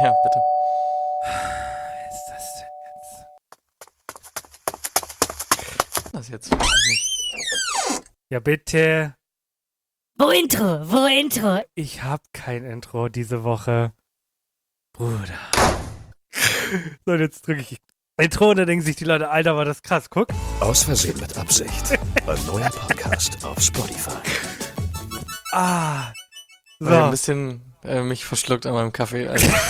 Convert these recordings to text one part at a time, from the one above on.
Ja, bitte. Was ist das denn jetzt? Das jetzt weiß ich nicht. Ja, bitte. Wo Intro? Wo Intro? Ich hab kein Intro diese Woche. Bruder. So, und jetzt drücke ich Intro und dann denken sich die Leute, Alter, war das krass. Guck. Aus Versehen mit Absicht. Ein neuer Podcast auf Spotify. So. Ich hab ein bisschen mich verschluckt an meinem Kaffee,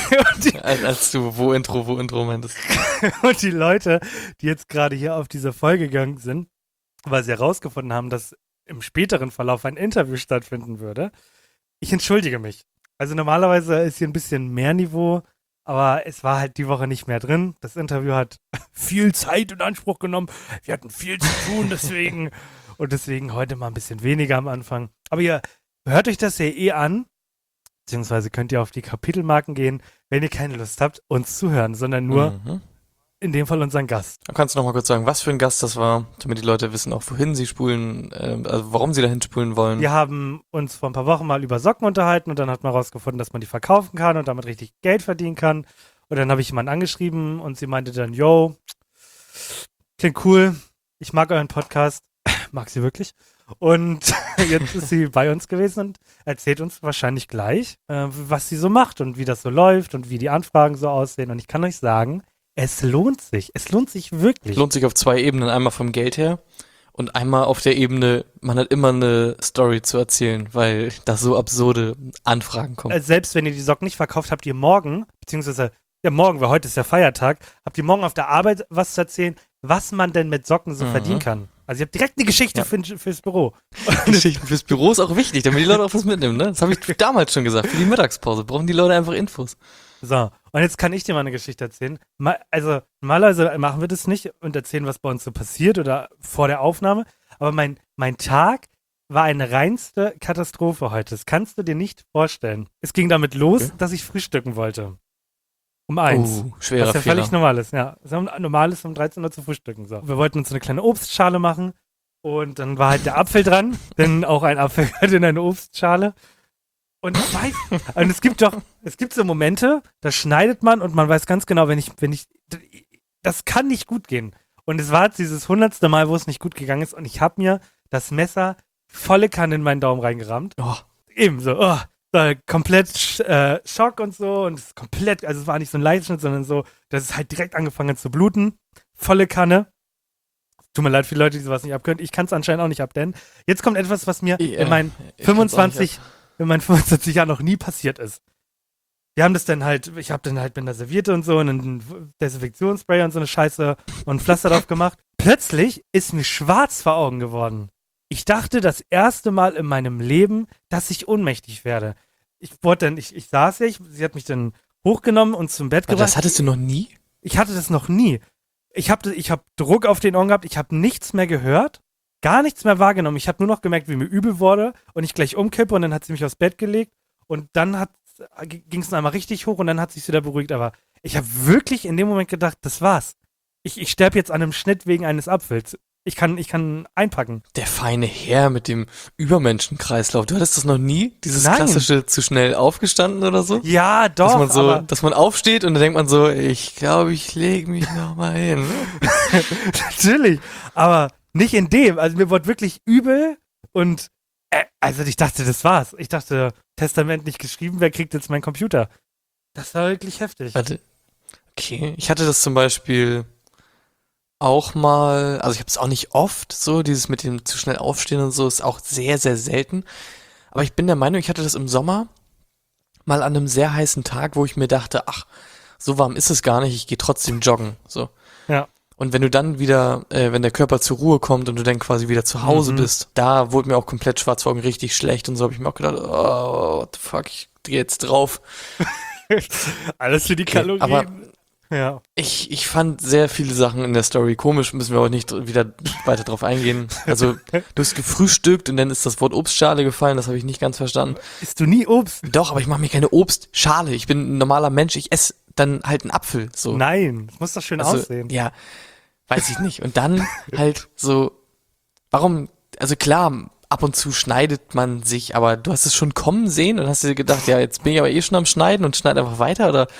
als du wo Intro meintest. Und die Leute, die jetzt gerade hier auf diese Folge gegangen sind, weil sie herausgefunden haben, dass im späteren Verlauf ein Interview stattfinden würde, ich entschuldige mich. Also normalerweise ist hier ein bisschen mehr Niveau, aber es war halt die Woche nicht mehr drin. Das Interview hat viel Zeit in Anspruch genommen. Wir hatten viel zu tun, deswegen. Und deswegen heute mal ein bisschen weniger am Anfang. Aber ihr hört euch das ja eh an, beziehungsweise könnt ihr auf die Kapitelmarken gehen, wenn ihr keine Lust habt, uns zu hören, sondern nur in dem Fall unseren Gast. Da kannst du noch mal kurz sagen, was für ein Gast das war, damit die Leute wissen auch, wohin sie spulen, also warum sie dahin spulen wollen. Wir haben uns vor ein paar Wochen mal über Socken unterhalten und dann hat man herausgefunden, dass man die verkaufen kann und damit richtig Geld verdienen kann. Und dann habe ich jemanden angeschrieben und sie meinte dann, yo, klingt cool, ich mag euren Podcast, mag sie wirklich. Und jetzt ist sie bei uns gewesen und erzählt uns wahrscheinlich gleich, was sie so macht und wie das so läuft und wie die Anfragen so aussehen. Und ich kann euch sagen, es lohnt sich wirklich. Lohnt sich auf zwei Ebenen, einmal vom Geld her und einmal auf der Ebene, man hat immer eine Story zu erzählen, weil da so absurde Anfragen kommen. Selbst wenn ihr die Socken nicht verkauft, habt ihr morgen, beziehungsweise ja morgen, weil heute ist ja Feiertag, habt ihr morgen auf der Arbeit was zu erzählen, was man denn mit Socken so verdienen kann. Also ihr habt direkt eine Geschichte fürs Büro. Geschichten fürs Büro ist auch wichtig, damit die Leute auch was mitnehmen, ne? Das habe ich damals schon gesagt. Für die Mittagspause brauchen die Leute einfach Infos. So, und jetzt kann ich dir mal eine Geschichte erzählen. Also normalerweise machen wir das nicht und erzählen, was bei uns so passiert oder vor der Aufnahme. Aber mein Tag war eine reinste Katastrophe heute. Das kannst du dir nicht vorstellen. Es ging damit los, dass ich frühstücken wollte. Um 1. Schwerer was ja Fehler. völlig normal ist, ja. Es ist normal ist, um 13 Uhr zu frühstücken. So. Wir wollten uns eine kleine Obstschale machen und dann war halt der Apfel dran, denn auch ein Apfel gehört in eine Obstschale. Und es gibt so Momente, da schneidet man und man weiß ganz genau, das kann nicht gut gehen. Und es war jetzt dieses 100. Mal, wo es nicht gut gegangen ist und ich habe mir das Messer volle Kanne in meinen Daumen reingerammt. Oh. Eben so, komplett Schock und so und es ist komplett, also es war nicht so ein Leitschnitt, sondern so, dass es halt direkt angefangen hat zu bluten. Volle Kanne. Tut mir leid für die Leute, die sowas nicht abkönnen. Ich kann es anscheinend auch nicht ab, denn jetzt kommt etwas, was mir in meinen 25 Jahren noch nie passiert ist. Wir haben das dann halt, ich habe dann halt mit einer Serviette und so und einen Desinfektionsspray und so eine Scheiße und ein Pflaster drauf gemacht. Plötzlich ist mir schwarz vor Augen geworden. Ich dachte das erste Mal in meinem Leben, dass ich ohnmächtig werde. Ich saß ja, sie hat mich dann hochgenommen und zum Bett gebracht. Das hattest du noch nie? Ich hatte das noch nie. Ich hab Druck auf den Ohren gehabt, ich habe nichts mehr gehört, gar nichts mehr wahrgenommen. Ich habe nur noch gemerkt, wie mir übel wurde und ich gleich umkippe und dann hat sie mich aufs Bett gelegt und dann ging es noch einmal richtig hoch und dann hat sie sich wieder beruhigt. Aber ich habe wirklich in dem Moment gedacht, das war's. Ich sterbe jetzt an einem Schnitt wegen eines Apfels. Ich kann einpacken. Der feine Herr mit dem Übermenschenkreislauf. Du hattest das noch nie? Dieses Nein. klassische zu schnell aufgestanden oder so? Ja, doch. Dass man aufsteht und dann denkt man so, ich glaube, ich lege mich noch mal hin. Natürlich, aber nicht in dem. Also mir wurde wirklich übel und also ich dachte, das war's. Ich dachte, Testament nicht geschrieben, wer kriegt jetzt meinen Computer? Das war wirklich heftig. Warte. Okay, ich hatte das zum Beispiel auch mal, also ich habe es auch nicht oft so, dieses mit dem zu schnell aufstehen und so ist auch sehr, sehr selten. Aber ich bin der Meinung, ich hatte das im Sommer mal an einem sehr heißen Tag, wo ich mir dachte, ach, so warm ist es gar nicht, ich gehe trotzdem joggen. So. Ja. Und wenn du dann wieder, wenn der Körper zur Ruhe kommt und du dann quasi wieder zu Hause bist, da wurde mir auch komplett schwarz vor Augen richtig schlecht und so habe ich mir auch gedacht, oh, what the fuck, ich drehe jetzt drauf. Alles für die Kalorien. Aber ja. ich fand sehr viele Sachen in der Story komisch, müssen wir aber nicht wieder weiter drauf eingehen. Also du hast gefrühstückt und dann ist das Wort Obstschale gefallen, das habe ich nicht ganz verstanden. Isst du nie Obst? Doch, aber ich mache mir keine Obstschale, ich bin ein normaler Mensch, ich esse dann halt einen Apfel. So. Nein, das muss doch schön aussehen. Ja, weiß ich nicht. Und dann halt so, warum, also klar, ab und zu schneidet man sich, aber du hast es schon kommen sehen und hast dir gedacht, ja, jetzt bin ich aber eh schon am Schneiden und schneide einfach weiter oder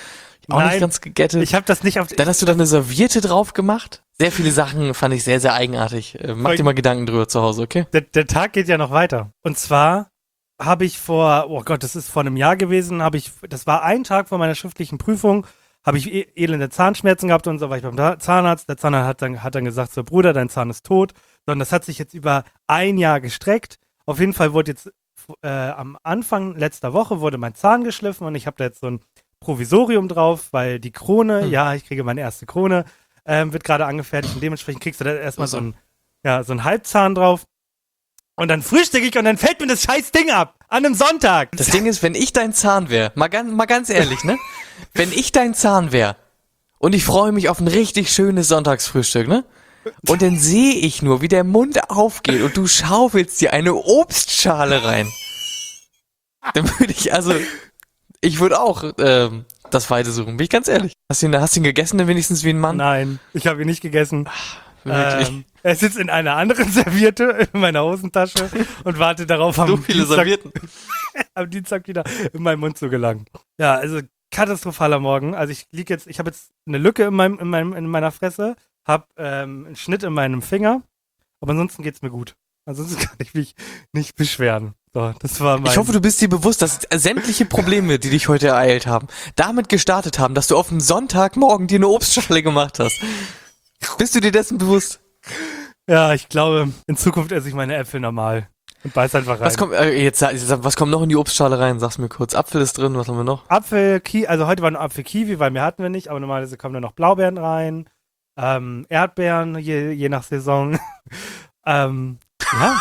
Auch Nein, nicht ganz gegettet. Ich habe das nicht auf... Dann hast du da eine Serviette drauf gemacht. Sehr viele Sachen fand ich sehr, sehr eigenartig. Mach dir mal Gedanken drüber zu Hause, okay? Der Tag geht ja noch weiter. Und zwar habe ich oh Gott, das ist vor einem Jahr gewesen, das war ein Tag vor meiner schriftlichen Prüfung, habe ich elende Zahnschmerzen gehabt und so, war ich beim Zahnarzt. Der Zahnarzt hat dann gesagt, so Bruder, dein Zahn ist tot. Sondern das hat sich jetzt über ein Jahr gestreckt. Auf jeden Fall wurde jetzt am Anfang letzter Woche wurde mein Zahn geschliffen und ich habe da jetzt so ein Provisorium drauf, weil die Krone, ich kriege meine erste Krone, wird gerade angefertigt und dementsprechend kriegst du da erstmal so ein Halbzahn drauf. Und dann frühstücke ich und dann fällt mir das scheiß Ding ab. An einem Sonntag. Das Ding ist, wenn ich dein Zahn wäre, mal ganz ehrlich, ne? Wenn ich dein Zahn wäre und ich freue mich auf ein richtig schönes Sonntagsfrühstück, ne? Und dann sehe ich nur, wie der Mund aufgeht und du schaufelst dir eine Obstschale rein. Dann ich würde auch das Weite suchen, bin ich ganz ehrlich. Hast du ihn gegessen, denn wenigstens wie ein Mann? Nein, ich habe ihn nicht gegessen. Wirklich? Er sitzt in einer anderen Serviette in meiner Hosentasche und wartet darauf, So viele Servietten. am Dienstag wieder in meinen Mund zu gelangen. Ja, also katastrophaler Morgen. Also ich habe jetzt eine Lücke in meiner Fresse, habe einen Schnitt in meinem Finger, aber ansonsten geht's mir gut. Ansonsten kann ich mich nicht beschweren. So, das war Ich hoffe, du bist dir bewusst, dass sämtliche Probleme, die dich heute ereilt haben, damit gestartet haben, dass du auf dem Sonntagmorgen dir eine Obstschale gemacht hast. Bist du dir dessen bewusst? Ja, ich glaube, in Zukunft esse ich meine Äpfel normal und beiß einfach rein. Was kommt noch in die Obstschale rein? Sag's mir kurz. Apfel ist drin, was haben wir noch? Also heute war nur Apfel-Kiwi, weil mehr hatten wir nicht, aber normalerweise kommen da noch Blaubeeren rein, Erdbeeren, je nach Saison. Ja.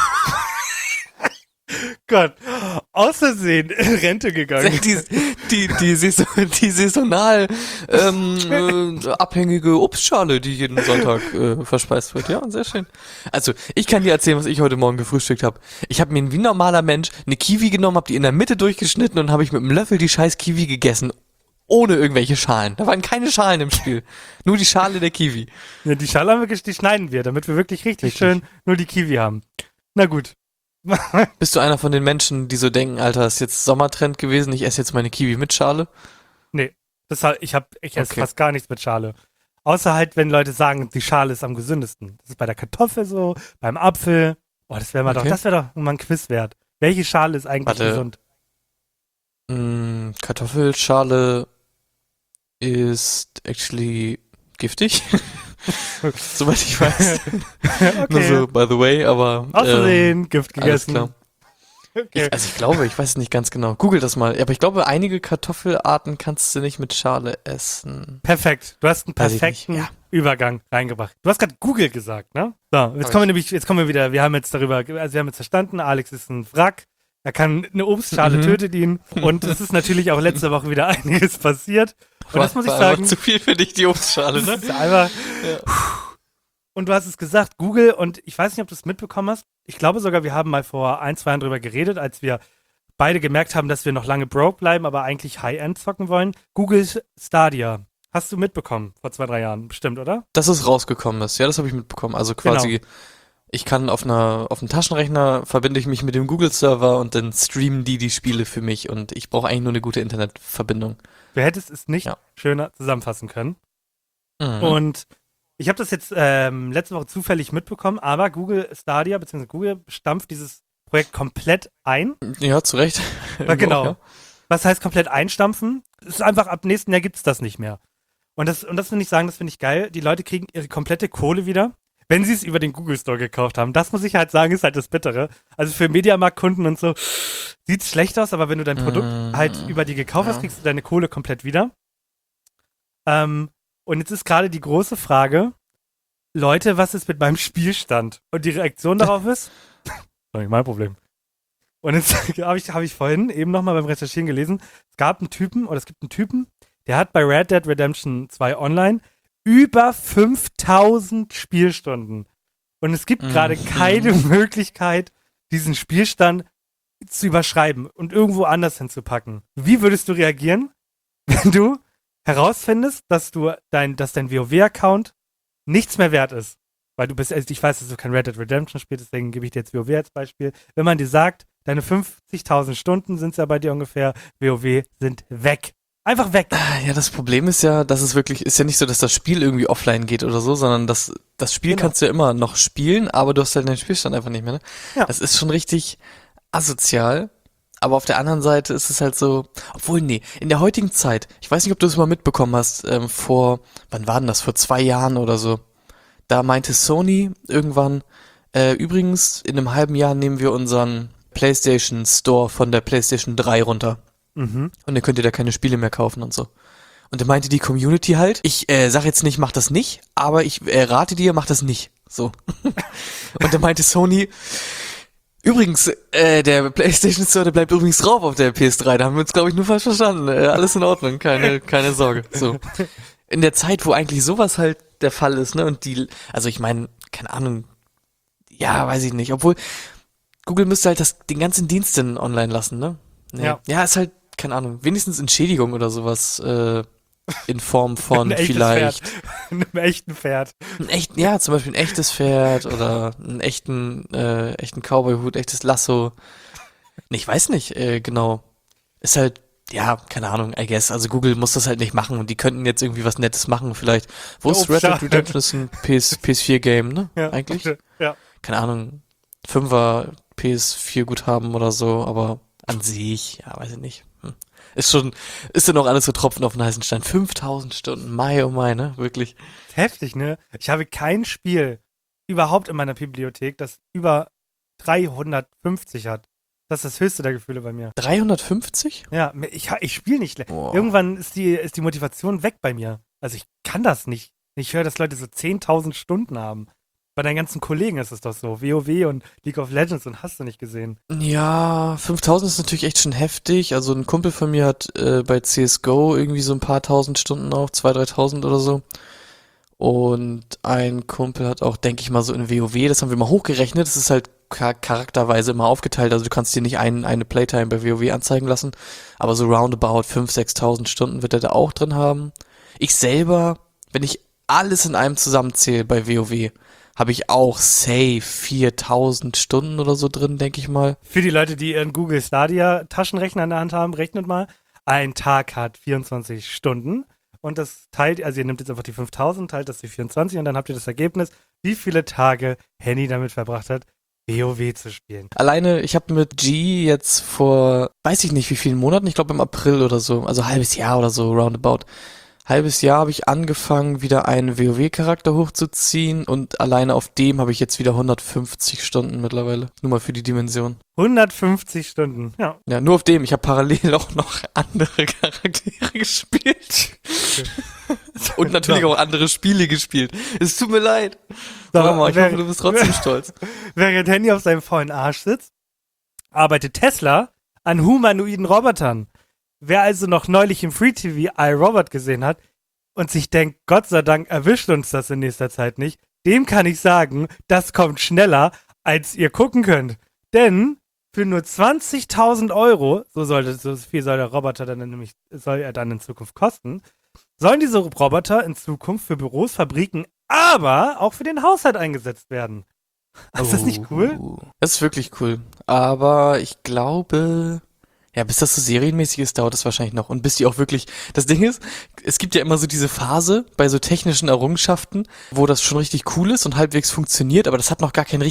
Gott, aus Versehen in Rente gegangen. Die saisonal abhängige Obstschale, die jeden Sonntag verspeist wird. Ja, sehr schön. Also, ich kann dir erzählen, was ich heute Morgen gefrühstückt habe. Ich habe mir wie ein normaler Mensch eine Kiwi genommen, habe die in der Mitte durchgeschnitten und habe ich mit einem Löffel die scheiß Kiwi gegessen. Ohne irgendwelche Schalen. Da waren keine Schalen im Spiel. Nur die Schale der Kiwi. Ja, die Schale haben die schneiden wir, damit wir wirklich richtig schön nur die Kiwi haben. Na gut. Bist du einer von den Menschen, die so denken, Alter, ist jetzt Sommertrend gewesen, ich esse jetzt meine Kiwi mit Schale? Nee, ich esse fast gar nichts mit Schale. Außer halt, wenn Leute sagen, die Schale ist am gesündesten. Das ist bei der Kartoffel so, beim Apfel. Oh, das wäre doch mal ein Quiz wert. Welche Schale ist eigentlich gesund? Kartoffelschale ist actually giftig. Soweit ich weiß. Okay. Nur so, by the way, aber Außerdem Gift gegessen. alles klar. Okay. Ich glaube, ich weiß es nicht ganz genau. Google das mal. Aber ich glaube, einige Kartoffelarten kannst du nicht mit Schale essen. Perfekt. Du hast einen Weiß ich perfekten nicht. Ja. Übergang reingebracht. Du hast gerade Google gesagt, ne? So, jetzt kommen wir wieder, wir haben jetzt verstanden, Alex ist ein Wrack. Er kann eine Obstschale tötet ihn. Und es ist natürlich auch letzte Woche wieder einiges passiert. Und das muss ich sagen. Zu viel für dich, die Obstschale, ne? Das ist einfach. Und du hast es gesagt, Google, und ich weiß nicht, ob du es mitbekommen hast. Ich glaube sogar, wir haben mal vor 1-2 Jahren drüber geredet, als wir beide gemerkt haben, dass wir noch lange broke bleiben, aber eigentlich High-End zocken wollen. Google Stadia. Hast du mitbekommen vor 2-3 Jahren, bestimmt, oder? Dass es rausgekommen ist. Ja, das habe ich mitbekommen. Also quasi, ich kann auf einem Taschenrechner verbinde ich mich mit dem Google-Server und dann streamen die Spiele für mich und ich brauche eigentlich nur eine gute Internetverbindung. Du hättest es nicht schöner zusammenfassen können. Mhm. Und ich habe das jetzt letzte Woche zufällig mitbekommen, aber Google Stadia bzw. Google stampft dieses Projekt komplett ein. Ja, zu Recht. Genau. Ja. Was heißt komplett einstampfen? Es ist einfach, ab nächsten Jahr gibt es das nicht mehr. Und das will ich sagen, das finde ich geil. Die Leute kriegen ihre komplette Kohle wieder, wenn sie es über den Google Store gekauft haben. Das muss ich halt sagen, ist halt das Bittere. Also für Mediamarkt-Kunden und so sieht es schlecht aus, aber wenn du dein Produkt halt über die gekauft hast, kriegst du deine Kohle komplett wieder. Und jetzt ist gerade die große Frage, Leute, was ist mit meinem Spielstand? Und die Reaktion darauf ist, das ist doch nicht mein Problem. Und jetzt habe ich vorhin eben nochmal beim Recherchieren gelesen, es gibt einen Typen, der hat bei Red Dead Redemption 2 Online über 5000 Spielstunden. Und es gibt gerade keine Möglichkeit, diesen Spielstand zu überschreiben und irgendwo anders hinzupacken. Wie würdest du reagieren, wenn du herausfindest, dass dein WoW-Account nichts mehr wert ist? Weil ich weiß, dass du kein Red Dead Redemption spielst, deswegen gebe ich dir jetzt WoW als Beispiel. Wenn man dir sagt, deine 50.000 Stunden sind es ja bei dir ungefähr, WoW sind weg. Einfach weg. Ja, das Problem ist ja, dass es wirklich, ist ja nicht so, dass das Spiel irgendwie offline geht oder so, sondern das Spiel Genau. kannst du ja immer noch spielen, aber du hast halt den Spielstand einfach nicht mehr, ne? Ja. Das ist schon richtig asozial, aber auf der anderen Seite ist es halt so, obwohl, nee, in der heutigen Zeit, ich weiß nicht, ob du es mal mitbekommen hast, wann war denn das, vor 2 Jahren oder so, da meinte Sony irgendwann, übrigens, in einem halben Jahr nehmen wir unseren PlayStation Store von der PlayStation 3 runter. Mhm. Und dann könnt ihr da keine Spiele mehr kaufen und so. Und dann meinte die Community halt, ich sag jetzt nicht, mach das nicht, aber ich rate dir, mach das nicht. So. Und dann meinte Sony, übrigens, der PlayStation Store, der bleibt übrigens drauf auf der PS3. Da haben wir uns, glaube ich, nur falsch verstanden. Alles in Ordnung, keine Sorge. So. In der Zeit, wo eigentlich sowas halt der Fall ist, ne? Und also ich meine, keine Ahnung, ja, weiß ich nicht. Obwohl, Google müsste halt den ganzen Dienst dann online lassen, ne? Nee. Ja. Ja, ist halt, keine Ahnung, wenigstens Entschädigung oder sowas in Form von Ein echtes vielleicht Einem echten Pferd. ja, zum Beispiel ein echtes Pferd oder einen echten Cowboy-Hut, echtes Lasso. Nee, ich weiß nicht, genau. Ist halt, ja, keine Ahnung, I guess. Also Google muss das halt nicht machen und die könnten jetzt irgendwie was Nettes machen, vielleicht. Wo ist Red Dead Redemption? Das ist ein PS4-Game, ne? Ja. Eigentlich? Ja. Keine Ahnung, 5er PS4-Guthaben oder so, aber an sich, ja, weiß ich nicht. Ist dann auch alles so Tropfen auf den heißen Stein. 5000 Stunden, Mai, oh Mai, ne? Wirklich. Heftig, ne? Ich habe kein Spiel überhaupt in meiner Bibliothek, das über 350 hat. Das ist das höchste der Gefühle bei mir. 350? Ja, ich spiele nicht. Boah. Irgendwann ist die Motivation weg bei mir. Also ich kann das nicht. Ich höre, dass Leute so 10.000 Stunden haben. Bei deinen ganzen Kollegen ist es doch so. WoW und League of Legends und hast du nicht gesehen. Ja, 5000 ist natürlich echt schon heftig. Also ein Kumpel von mir hat bei CSGO irgendwie so ein paar tausend Stunden auch, 2.000, 3.000 oder so. Und ein Kumpel hat auch, denke ich mal, so in WoW, das haben wir mal hochgerechnet, das ist halt charakterweise immer aufgeteilt, also du kannst dir nicht eine Playtime bei WoW anzeigen lassen, aber so roundabout 5.000, 6.000 Stunden wird er da auch drin haben. Ich selber, wenn ich alles in einem zusammenzähle bei WoW, habe ich auch safe 4.000 Stunden oder so drin, denke ich mal. Für die Leute, die ihren Google Stadia Taschenrechner in der Hand haben, rechnet mal. Ein Tag hat 24 Stunden. Und das teilt, also ihr nehmt jetzt einfach die 5000, teilt das die 24 und dann habt ihr das Ergebnis, wie viele Tage Henny damit verbracht hat, WoW zu spielen. Alleine, ich habe mit G jetzt vor, weiß ich nicht wie vielen Monaten, ich glaube im April oder so, also halbes Jahr oder so, roundabout. Halbes Jahr habe ich angefangen, wieder einen WoW-Charakter hochzuziehen und alleine auf dem habe ich jetzt wieder 150 Stunden mittlerweile. Nur mal für die Dimension. 150 Stunden, ja. Ja, nur auf dem. Ich habe parallel auch noch andere Charaktere gespielt. Und natürlich auch andere Spiele gespielt. Es tut mir leid. Mama, ich hoffe, du bist trotzdem stolz. Während Henny auf seinem vollen Arsch sitzt, arbeitet Tesla an humanoiden Robotern. Wer also noch neulich im Free TV iRobot gesehen hat und sich denkt, Gott sei Dank erwischt uns das in nächster Zeit nicht, dem kann ich sagen, das kommt schneller, als ihr gucken könnt. Denn für nur 20.000 €, so viel soll der Roboter dann nämlich, soll er dann in Zukunft kosten, sollen diese Roboter in Zukunft für Büros, Fabriken, aber auch für den Haushalt eingesetzt werden. Ist das nicht cool? Das ist wirklich cool. Aber ich glaube, ja, bis das so serienmäßig ist, dauert das wahrscheinlich noch. Und bis die auch wirklich, das Ding ist, es gibt ja immer so diese Phase bei so technischen Errungenschaften, wo das schon richtig cool ist und halbwegs funktioniert, aber das hat noch gar keine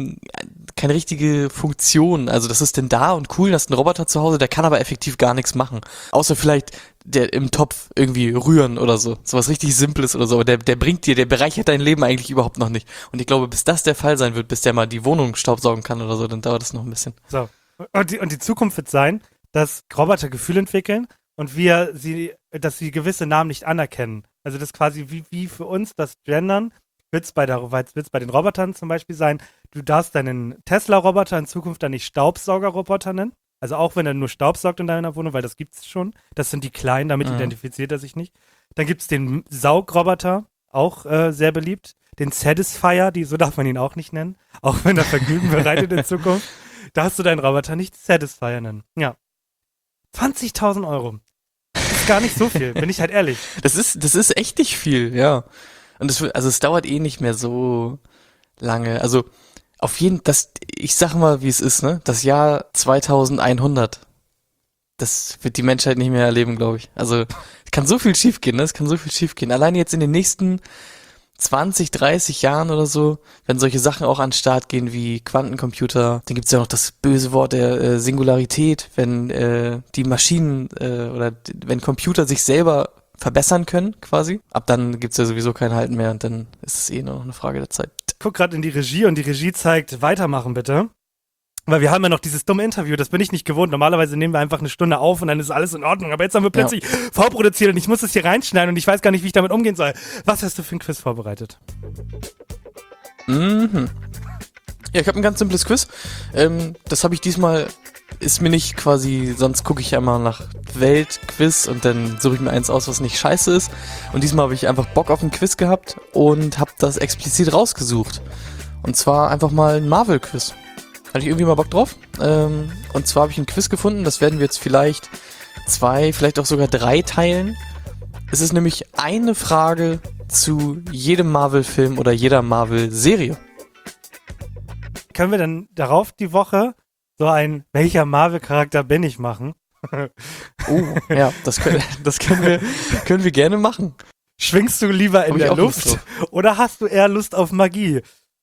richtige Funktion. Also das ist denn da und cool, das ist ein Roboter zu Hause, der kann aber effektiv gar nichts machen. Außer vielleicht der im Topf irgendwie rühren oder so. Sowas richtig Simples oder so. Aber der bereichert dein Leben eigentlich überhaupt noch nicht. Und ich glaube, bis das der Fall sein wird, bis der mal die Wohnung staubsaugen kann oder so, dann dauert das noch ein bisschen. So. Und die Zukunft wird sein, dass Roboter Gefühle entwickeln und dass sie gewisse Namen nicht anerkennen. Also das quasi wie für uns das Gendern wird's bei den Robotern zum Beispiel sein, du darfst deinen Tesla-Roboter in Zukunft dann nicht Staubsauger-Roboter nennen. Also auch wenn er nur Staubsaugt in deiner Wohnung, weil das gibt's schon. Das sind die Kleinen, damit identifiziert er sich nicht. Dann gibt's den Saugroboter, auch sehr beliebt. Den Satisfier, so darf man ihn auch nicht nennen. Auch wenn er Vergnügen bereitet in Zukunft. Darfst du deinen Roboter nicht Satisfier nennen. Ja. 20.000 €. Das ist gar nicht so viel, bin ich halt ehrlich. Das ist echt nicht viel, ja. Und es dauert eh nicht mehr so lange. Also ich sag mal, wie es ist, ne? Das Jahr 2100. das wird die Menschheit nicht mehr erleben, glaube ich. Also, es kann so viel schiefgehen, ne? Es kann so viel schiefgehen. Allein jetzt in den nächsten 20, 30 Jahren oder so, wenn solche Sachen auch an den Start gehen wie Quantencomputer, dann gibt's ja noch das böse Wort der Singularität, wenn die Maschinen wenn Computer sich selber verbessern können, quasi. Ab dann gibt's ja sowieso kein Halten mehr und dann ist es nur noch eine Frage der Zeit. Ich guck gerade in die Regie und die Regie zeigt, weitermachen bitte. Weil wir haben ja noch dieses dumme Interview, das bin ich nicht gewohnt. Normalerweise nehmen wir einfach eine Stunde auf und dann ist alles in Ordnung. Aber jetzt haben wir plötzlich vorproduziert und ich muss das hier reinschneiden und ich weiß gar nicht, wie ich damit umgehen soll. Was hast du für ein Quiz vorbereitet? Mhm. Ja, ich habe ein ganz simples Quiz. Das habe ich diesmal, ist mir nicht quasi, sonst gucke ich ja immer nach Weltquiz und dann suche ich mir eins aus, was nicht scheiße ist. Und diesmal habe ich einfach Bock auf ein Quiz gehabt und habe das explizit rausgesucht. Und zwar einfach mal ein Marvel-Quiz. Hatte ich irgendwie mal Bock drauf. Und zwar habe ich ein Quiz gefunden, das werden wir jetzt vielleicht 2, vielleicht auch sogar 3 teilen. Es ist nämlich eine Frage zu jedem Marvel-Film oder jeder Marvel-Serie. Können wir dann darauf die Woche so ein welcher Marvel-Charakter bin ich machen? Oh, ja, das können wir gerne machen. Schwingst du lieber in Hab ich der auch Lust Luft oder hast du eher Lust auf Magie?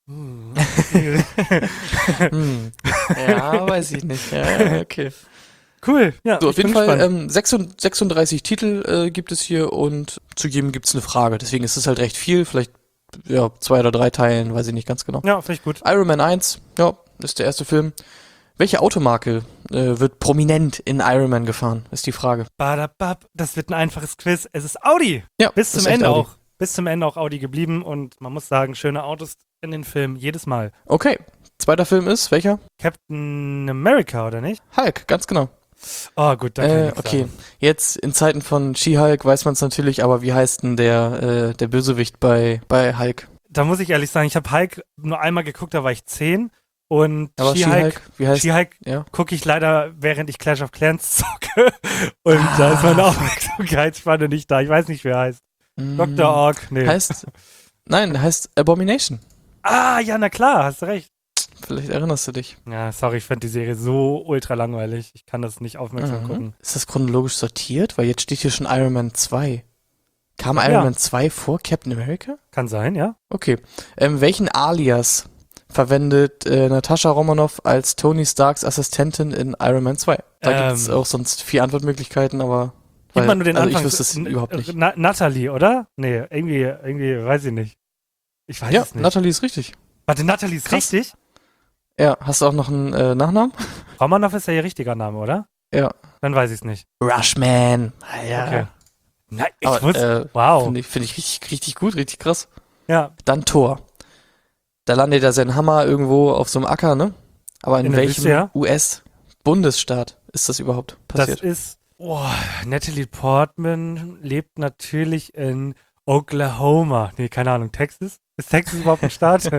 Ja, weiß ich nicht. Ja, okay. Cool, ja. So, auf ich jeden bin Fall gespannt. 36 Titel gibt es hier und zu jedem gibt es eine Frage. Deswegen ist es halt recht viel. Vielleicht 2 oder 3 Teilen, weiß ich nicht ganz genau. Ja, finde ich gut. Iron Man 1, ja, ist der erste Film. Welche Automarke wird prominent in Iron Man gefahren, ist die Frage. Badabab, das wird ein einfaches Quiz. Es ist Audi. Ja, Bis das zum ist echt Ende Audi. auch. Bis zum Ende auch Audi geblieben und man muss sagen, schöne Autos in den Filmen jedes Mal. Okay, zweiter Film ist, welcher? Captain America, oder nicht? Hulk, ganz genau. Oh, gut, danke. Okay, jetzt in Zeiten von She-Hulk weiß man es natürlich, aber wie heißt denn der Bösewicht bei Hulk? Da muss ich ehrlich sagen, ich habe Hulk nur einmal geguckt, da war ich 10 und Aber She-Hulk, wie heißt She-Hulk ja. gucke ich leider, während ich Clash of Clans zocke und da ist meine Aufmerksamkeitsspanne nicht da. Ich weiß nicht, wer heißt. Dr. Ork, nee. Heißt Abomination. Ah, ja, na klar, hast recht. Vielleicht erinnerst du dich. Ja, sorry, ich fand die Serie so ultra langweilig. Ich kann das nicht aufmerksam gucken. Ist das chronologisch sortiert? Weil jetzt steht hier schon Iron Man 2. Kam Iron Man 2 vor Captain America? Kann sein, ja. Okay. Welchen Alias verwendet Natascha Romanoff als Tony Starks Assistentin in Iron Man 2? Da gibt es auch sonst 4 Antwortmöglichkeiten, aber Gib mal nur den Anfang. ich wüsste es überhaupt nicht. Natalie, oder? Nee, irgendwie, weiß ich nicht. Ich weiß es nicht. Natalie ist richtig. Warte, Natalie ist Krass. richtig? Ja, hast du auch noch einen Nachnamen? Romanoff ist ja ihr richtiger Name, oder? Ja. Dann weiß ich es nicht. Rushman. Ja. Okay. Nein, ich Aber, wusste. Wow. Finde ich richtig gut, richtig krass. Ja. Dann Thor. Da landet er sein Hammer irgendwo auf so einem Acker, ne? Aber in der welchem Wüste, ja? US-Bundesstaat ist das überhaupt passiert? Das ist, Natalie Portman lebt natürlich in Oklahoma. Nee, keine Ahnung, Texas? Ist Texas überhaupt ein Staat?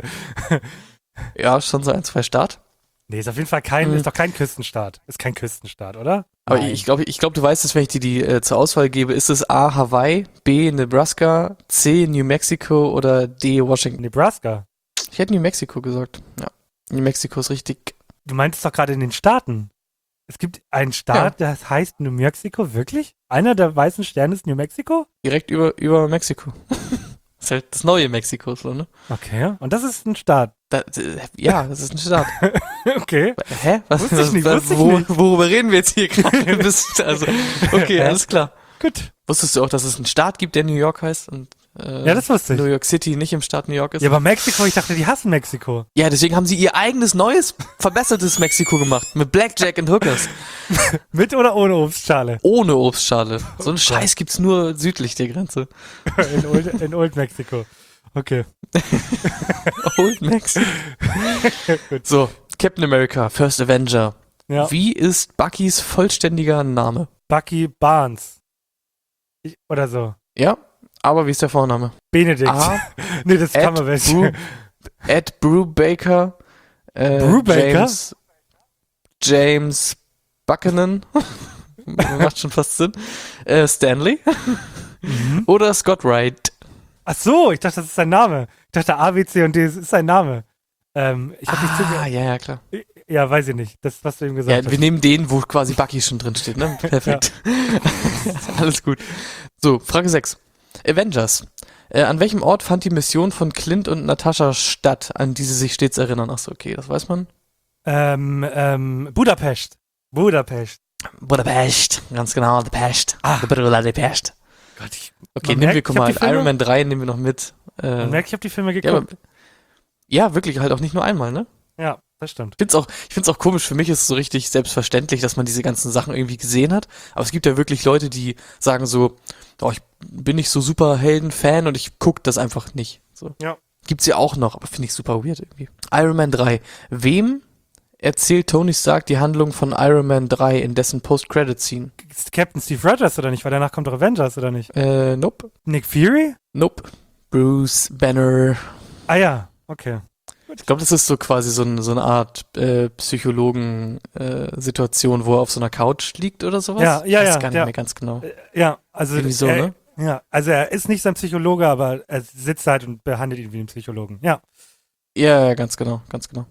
Ja, schon so 1, 2 Staat. Nee, ist auf jeden Fall ist doch kein Küstenstaat. Ist kein Küstenstaat, oder? Aber Nein. ich glaube, du weißt es, wenn ich dir die zur Auswahl gebe. Ist es A, Hawaii, B, Nebraska, C, New Mexico oder D, Washington? Nebraska. Ich hätte New Mexico gesagt. Ja, New Mexico ist richtig. Du meintest doch gerade in den Staaten. Es gibt einen Staat, das heißt New Mexico, wirklich? Einer der weißen Sterne ist New Mexico? Direkt über Mexiko. Das ist halt das neue Mexiko, so, ne? Okay, und das ist ein Staat. Ja, das ist ein Staat. Okay. Hä? Wusste ich nicht. Worüber reden wir jetzt hier gerade? Also, okay, alles klar. Gut. Wusstest du auch, dass es einen Staat gibt, der New York heißt und Ja, das wusste ich. New York City nicht im Staat New York ist? Ja, aber Mexiko, ich dachte, die hassen Mexiko. Ja, deswegen haben sie ihr eigenes neues, verbessertes Mexiko gemacht. Mit Blackjack und Hookers. Mit oder ohne Obstschale? Ohne Obstschale. So einen Scheiß gibt's nur südlich der Grenze. In Old Mexico. Okay. Old Mexico. So, Captain America, First Avenger. Ja. Wie ist Buckys vollständiger Name? Bucky Barnes. Oder so. Ja, aber wie ist der Vorname? Benedikt. A. Nee, das kann man weg. Ed Brubaker. Brubaker? James Buchanan. Macht schon fast Sinn. Stanley. Oder Scott Wright. Ach so, ich dachte, das ist sein Name. Ich dachte, A, B, C und D ist sein Name. Ich habe nicht zugehört. Ja, klar. Ja, weiß ich nicht. Das, was du ihm gesagt Ja, hast. wir nehmen den, wo quasi Bucky schon drin steht, ne? Perfekt. Alles gut. So, Frage 6. Avengers. An welchem Ort fand die Mission von Clint und Natascha statt, an die sie sich stets erinnern? Achso, okay, das weiß man. Budapest. Budapest. Budapest, ganz genau, die Pest. Die Brüder, die Pest. Gott, Okay, Man nehmen wir, merkt, guck ich hab mal, die Filme- Iron Man 3 nehmen wir noch mit. man merkt, ich habe die Filme ja, geguckt. ja, wirklich, halt auch nicht nur einmal, ne? Ja, das stimmt. Ich find's auch komisch, für mich ist es so richtig selbstverständlich, dass man diese ganzen Sachen irgendwie gesehen hat. Aber es gibt ja wirklich Leute, die sagen so, oh, ich bin nicht so Superhelden-Fan und ich guck das einfach nicht. So. Ja. Gibt's ja auch noch, aber finde ich super weird irgendwie. Iron Man 3. Wem erzählt Tony Stark die Handlung von Iron Man 3 in dessen Post-Credit-Scene? Captain Steve Rogers oder nicht? Weil danach kommt doch Avengers oder nicht? Nope. Nick Fury? Nope. Bruce Banner. Ah ja, okay. Ich glaube, das ist so quasi so eine Art Psychologen-Situation, wo er auf so einer Couch liegt oder sowas. Ja, Ich weiß ja, gar nicht ja. mehr ganz genau. Ja, also Irgendwie so, ne? Ja, also er ist nicht sein Psychologe, aber er sitzt halt und behandelt ihn wie einen Psychologen. Ja. Ja, ganz genau, ganz genau.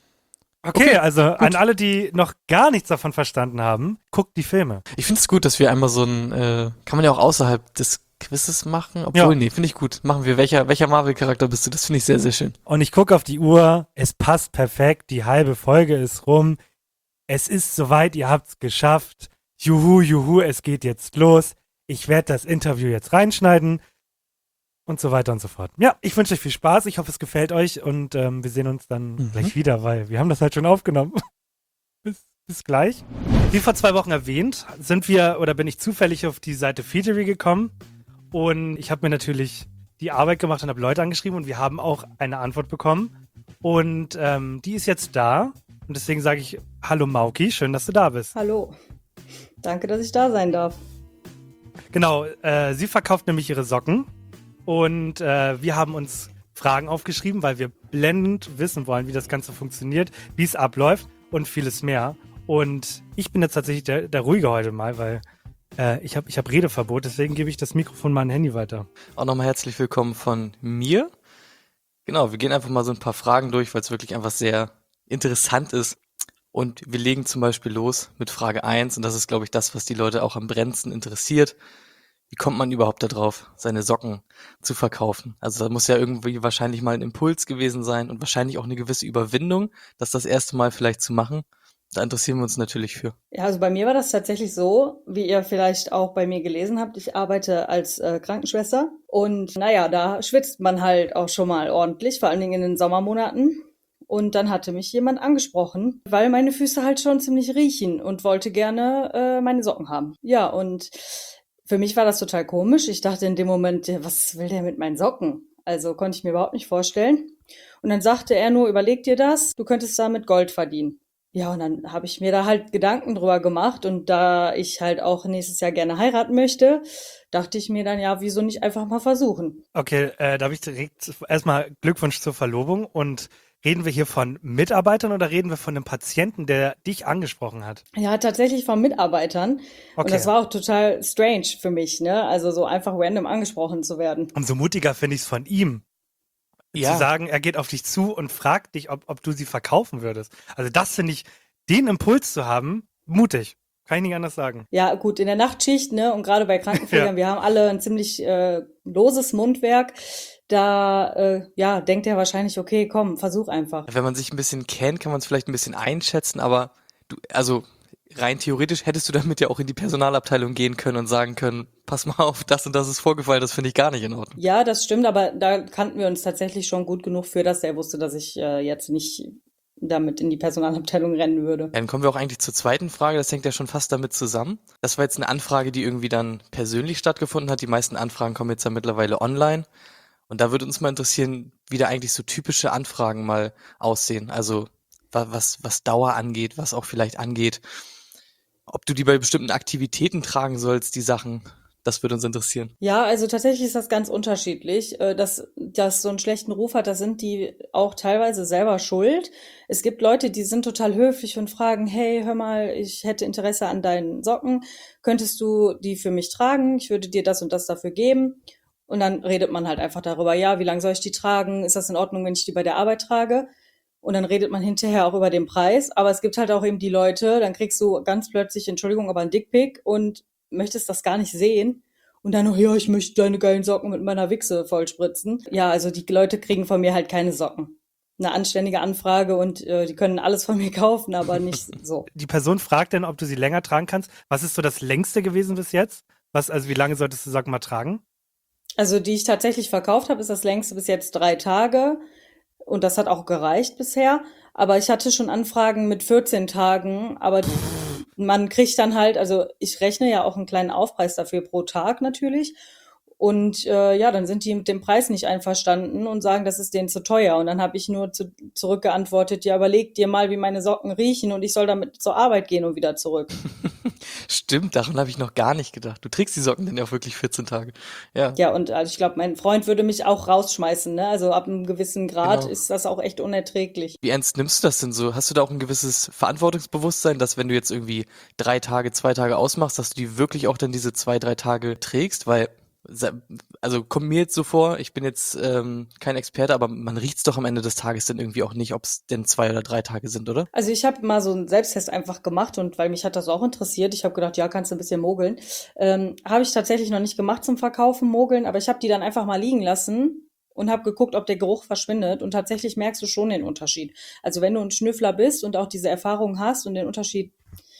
Okay, also an alle, die noch gar nichts davon verstanden haben, guckt die Filme. Ich finde es gut, dass wir einmal so ein, kann man ja auch außerhalb des Quizzes machen, obwohl, Ja. nee, finde ich gut. Machen wir. Welcher Marvel-Charakter bist du? Das finde ich sehr, sehr schön. Und ich gucke auf die Uhr, es passt perfekt, die halbe Folge ist rum. Es ist soweit, ihr habt's geschafft. Juhu, juhu, es geht jetzt los. Ich werde das Interview jetzt reinschneiden und so weiter und so fort. Ja, ich wünsche euch viel Spaß. Ich hoffe, es gefällt euch und wir sehen uns dann gleich wieder, weil wir haben das halt schon aufgenommen. Bis gleich. Wie vor 2 Wochen erwähnt, bin ich zufällig auf die Seite Feedery gekommen und ich habe mir natürlich die Arbeit gemacht und habe Leute angeschrieben und wir haben auch eine Antwort bekommen und die ist jetzt da und deswegen sage ich Hallo Mauki, schön, dass du da bist. Hallo. Danke, dass ich da sein darf. Genau, sie verkauft nämlich ihre Socken und wir haben uns Fragen aufgeschrieben, weil wir blendend wissen wollen, wie das Ganze funktioniert, wie es abläuft und vieles mehr. Und ich bin jetzt tatsächlich der Ruhige heute mal, weil ich hab Redeverbot, deswegen gebe ich das Mikrofon mal an Handy weiter. Auch nochmal herzlich willkommen von mir. Genau, wir gehen einfach mal so ein paar Fragen durch, weil es wirklich einfach sehr interessant ist. Und wir legen zum Beispiel los mit Frage 1 und das ist, glaube ich, das, was die Leute auch am brennendsten interessiert. Wie kommt man überhaupt darauf, seine Socken zu verkaufen? Also da muss ja irgendwie wahrscheinlich mal ein Impuls gewesen sein und wahrscheinlich auch eine gewisse Überwindung, das erste Mal vielleicht zu machen. Da interessieren wir uns natürlich für. Ja, also bei mir war das tatsächlich so, wie ihr vielleicht auch bei mir gelesen habt. Ich arbeite als Krankenschwester und naja, da schwitzt man halt auch schon mal ordentlich, vor allen Dingen in den Sommermonaten. Und dann hatte mich jemand angesprochen, weil meine Füße halt schon ziemlich riechen und wollte gerne meine Socken haben. Ja, und für mich war das total komisch. Ich dachte in dem Moment, ja, was will der mit meinen Socken? Also konnte ich mir überhaupt nicht vorstellen. Und dann sagte er nur, überleg dir das, du könntest damit Gold verdienen. Ja, und dann habe ich mir da halt Gedanken drüber gemacht und da ich halt auch nächstes Jahr gerne heiraten möchte, dachte ich mir dann, ja, wieso nicht einfach mal versuchen? Okay, da habe ich direkt erstmal Glückwunsch zur Verlobung und reden wir hier von Mitarbeitern oder reden wir von einem Patienten, der dich angesprochen hat? Ja, tatsächlich von Mitarbeitern. Und Okay. das war auch total strange für mich, ne? Also so einfach random angesprochen zu werden. Umso mutiger finde ich es von ihm, Ja. zu sagen, er geht auf dich zu und fragt dich, ob du sie verkaufen würdest. Also das finde ich, den Impuls zu haben, mutig. Kann ich nicht anders sagen. Ja, gut, in der Nachtschicht, ne? Und gerade bei Krankenpflegern, wir haben alle ein ziemlich loses Mundwerk. Da ja, denkt er wahrscheinlich, okay, komm, versuch einfach. Wenn man sich ein bisschen kennt, kann man es vielleicht ein bisschen einschätzen, aber also rein theoretisch hättest du damit ja auch in die Personalabteilung gehen können und sagen können, pass mal auf, das und das ist vorgefallen, das finde ich gar nicht in Ordnung. Ja, das stimmt, aber da kannten wir uns tatsächlich schon gut genug für, dass er wusste, dass ich jetzt nicht damit in die Personalabteilung rennen würde. Ja, dann kommen wir auch eigentlich zur zweiten Frage, das hängt ja schon fast damit zusammen. Das war jetzt eine Anfrage, die irgendwie dann persönlich stattgefunden hat. Die meisten Anfragen kommen jetzt ja mittlerweile online. Und da würde uns mal interessieren, wie da eigentlich so typische Anfragen mal aussehen. Also was Dauer angeht, was auch vielleicht angeht, ob du die bei bestimmten Aktivitäten tragen sollst, die Sachen. Das würde uns interessieren. Ja, also tatsächlich ist das ganz unterschiedlich. Dass das so einen schlechten Ruf hat, da sind die auch teilweise selber schuld. Es gibt Leute, die sind total höflich und fragen, hey, hör mal, ich hätte Interesse an deinen Socken. Könntest du die für mich tragen? Ich würde dir das und das dafür geben. Und dann redet man halt einfach darüber, ja, wie lange soll ich die tragen? Ist das in Ordnung, wenn ich die bei der Arbeit trage? Und dann redet man hinterher auch über den Preis. Aber es gibt halt auch eben die Leute, dann kriegst du ganz plötzlich, Entschuldigung, aber ein Dickpick und möchtest das gar nicht sehen. Und dann noch, ja, ich möchte deine geilen Socken mit meiner Wichse vollspritzen. Ja, also die Leute kriegen von mir halt keine Socken. Eine anständige Anfrage und die können alles von mir kaufen, aber nicht so. Die Person fragt dann, ob du sie länger tragen kannst. Was ist so das längste gewesen bis jetzt? Also wie lange solltest du Socken mal tragen? Also die ich tatsächlich verkauft habe, ist das längste bis jetzt 3 Tage. Und das hat auch gereicht bisher. Aber ich hatte schon Anfragen mit 14 Tagen. Aber man kriegt dann halt, also ich rechne ja auch einen kleinen Aufpreis dafür pro Tag natürlich. Und ja, dann sind die mit dem Preis nicht einverstanden und sagen, das ist denen zu teuer. Und dann habe ich nur zurückgeantwortet, ja, überleg dir mal, wie meine Socken riechen und ich soll damit zur Arbeit gehen und wieder zurück. Stimmt, daran habe ich noch gar nicht gedacht. Du trägst die Socken dann ja auch wirklich 14 Tage. Ja, Ja, und also ich glaube, mein Freund würde mich auch rausschmeißen, ne? Also ab einem gewissen Grad genau. ist das auch echt unerträglich. Wie ernst nimmst du das denn so? Hast du da auch ein gewisses Verantwortungsbewusstsein, dass wenn du jetzt irgendwie 3 Tage, 2 Tage ausmachst, dass du die wirklich auch dann diese 2, 3 Tage trägst? Weil, also kommt mir jetzt so vor, ich bin jetzt kein Experte, aber man riecht's doch am Ende des Tages dann irgendwie auch nicht, ob es denn 2 oder 3 Tage sind, oder? Also ich habe mal so einen Selbsttest einfach gemacht und weil mich hat das auch interessiert, ich habe gedacht, ja, kannst du ein bisschen mogeln. Habe ich tatsächlich noch nicht gemacht zum Verkaufen, mogeln, aber ich habe die dann einfach mal liegen lassen und habe geguckt, ob der Geruch verschwindet und tatsächlich merkst du schon den Unterschied. Also wenn du ein Schnüffler bist und auch diese Erfahrung hast und den Unterschied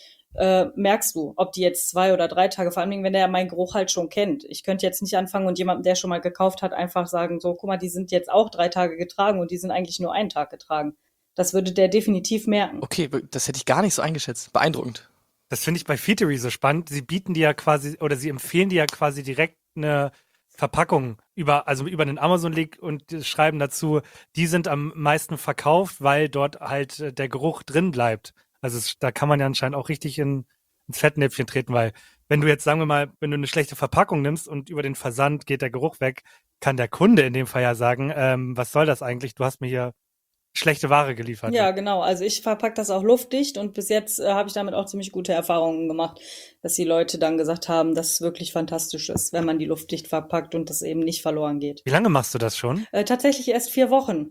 merkst du, ob die jetzt 2 oder 3 Tage, vor allem wenn der meinen Geruch halt schon kennt. Ich könnte jetzt nicht anfangen und jemandem, der schon mal gekauft hat, einfach sagen, so, guck mal, die sind jetzt auch 3 Tage getragen und die sind eigentlich nur einen Tag getragen. Das würde der definitiv merken. Okay, das hätte ich gar nicht so eingeschätzt. Beeindruckend. Das finde ich bei Feetery so spannend. Sie bieten dir ja quasi, oder sie empfehlen dir ja quasi direkt eine Verpackung also über einen Amazon-Link und schreiben dazu, die sind am meisten verkauft, weil dort halt der Geruch drin bleibt. Also da kann man ja anscheinend auch richtig ins Fettnäpfchen treten, weil wenn du jetzt, sagen wir mal, wenn du eine schlechte Verpackung nimmst und über den Versand geht der Geruch weg, kann der Kunde in dem Fall ja sagen, was soll das eigentlich? Du hast mir hier schlechte Ware geliefert. Ja, genau. Also ich verpacke das auch luftdicht und bis jetzt habe ich damit auch ziemlich gute Erfahrungen gemacht, dass die Leute dann gesagt haben, dass es wirklich fantastisch ist, wenn man die luftdicht verpackt und das eben nicht verloren geht. Wie lange machst du das schon? Tatsächlich erst 4 Wochen.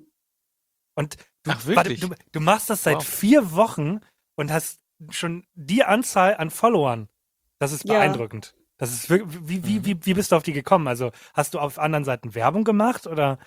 Und Ach, warte, wirklich? du machst das seit Wow. 4 Wochen und hast schon die Anzahl an Followern. Das ist Ja. beeindruckend. Das ist wirklich, wie bist du auf die gekommen? Also hast du auf anderen Seiten Werbung gemacht oder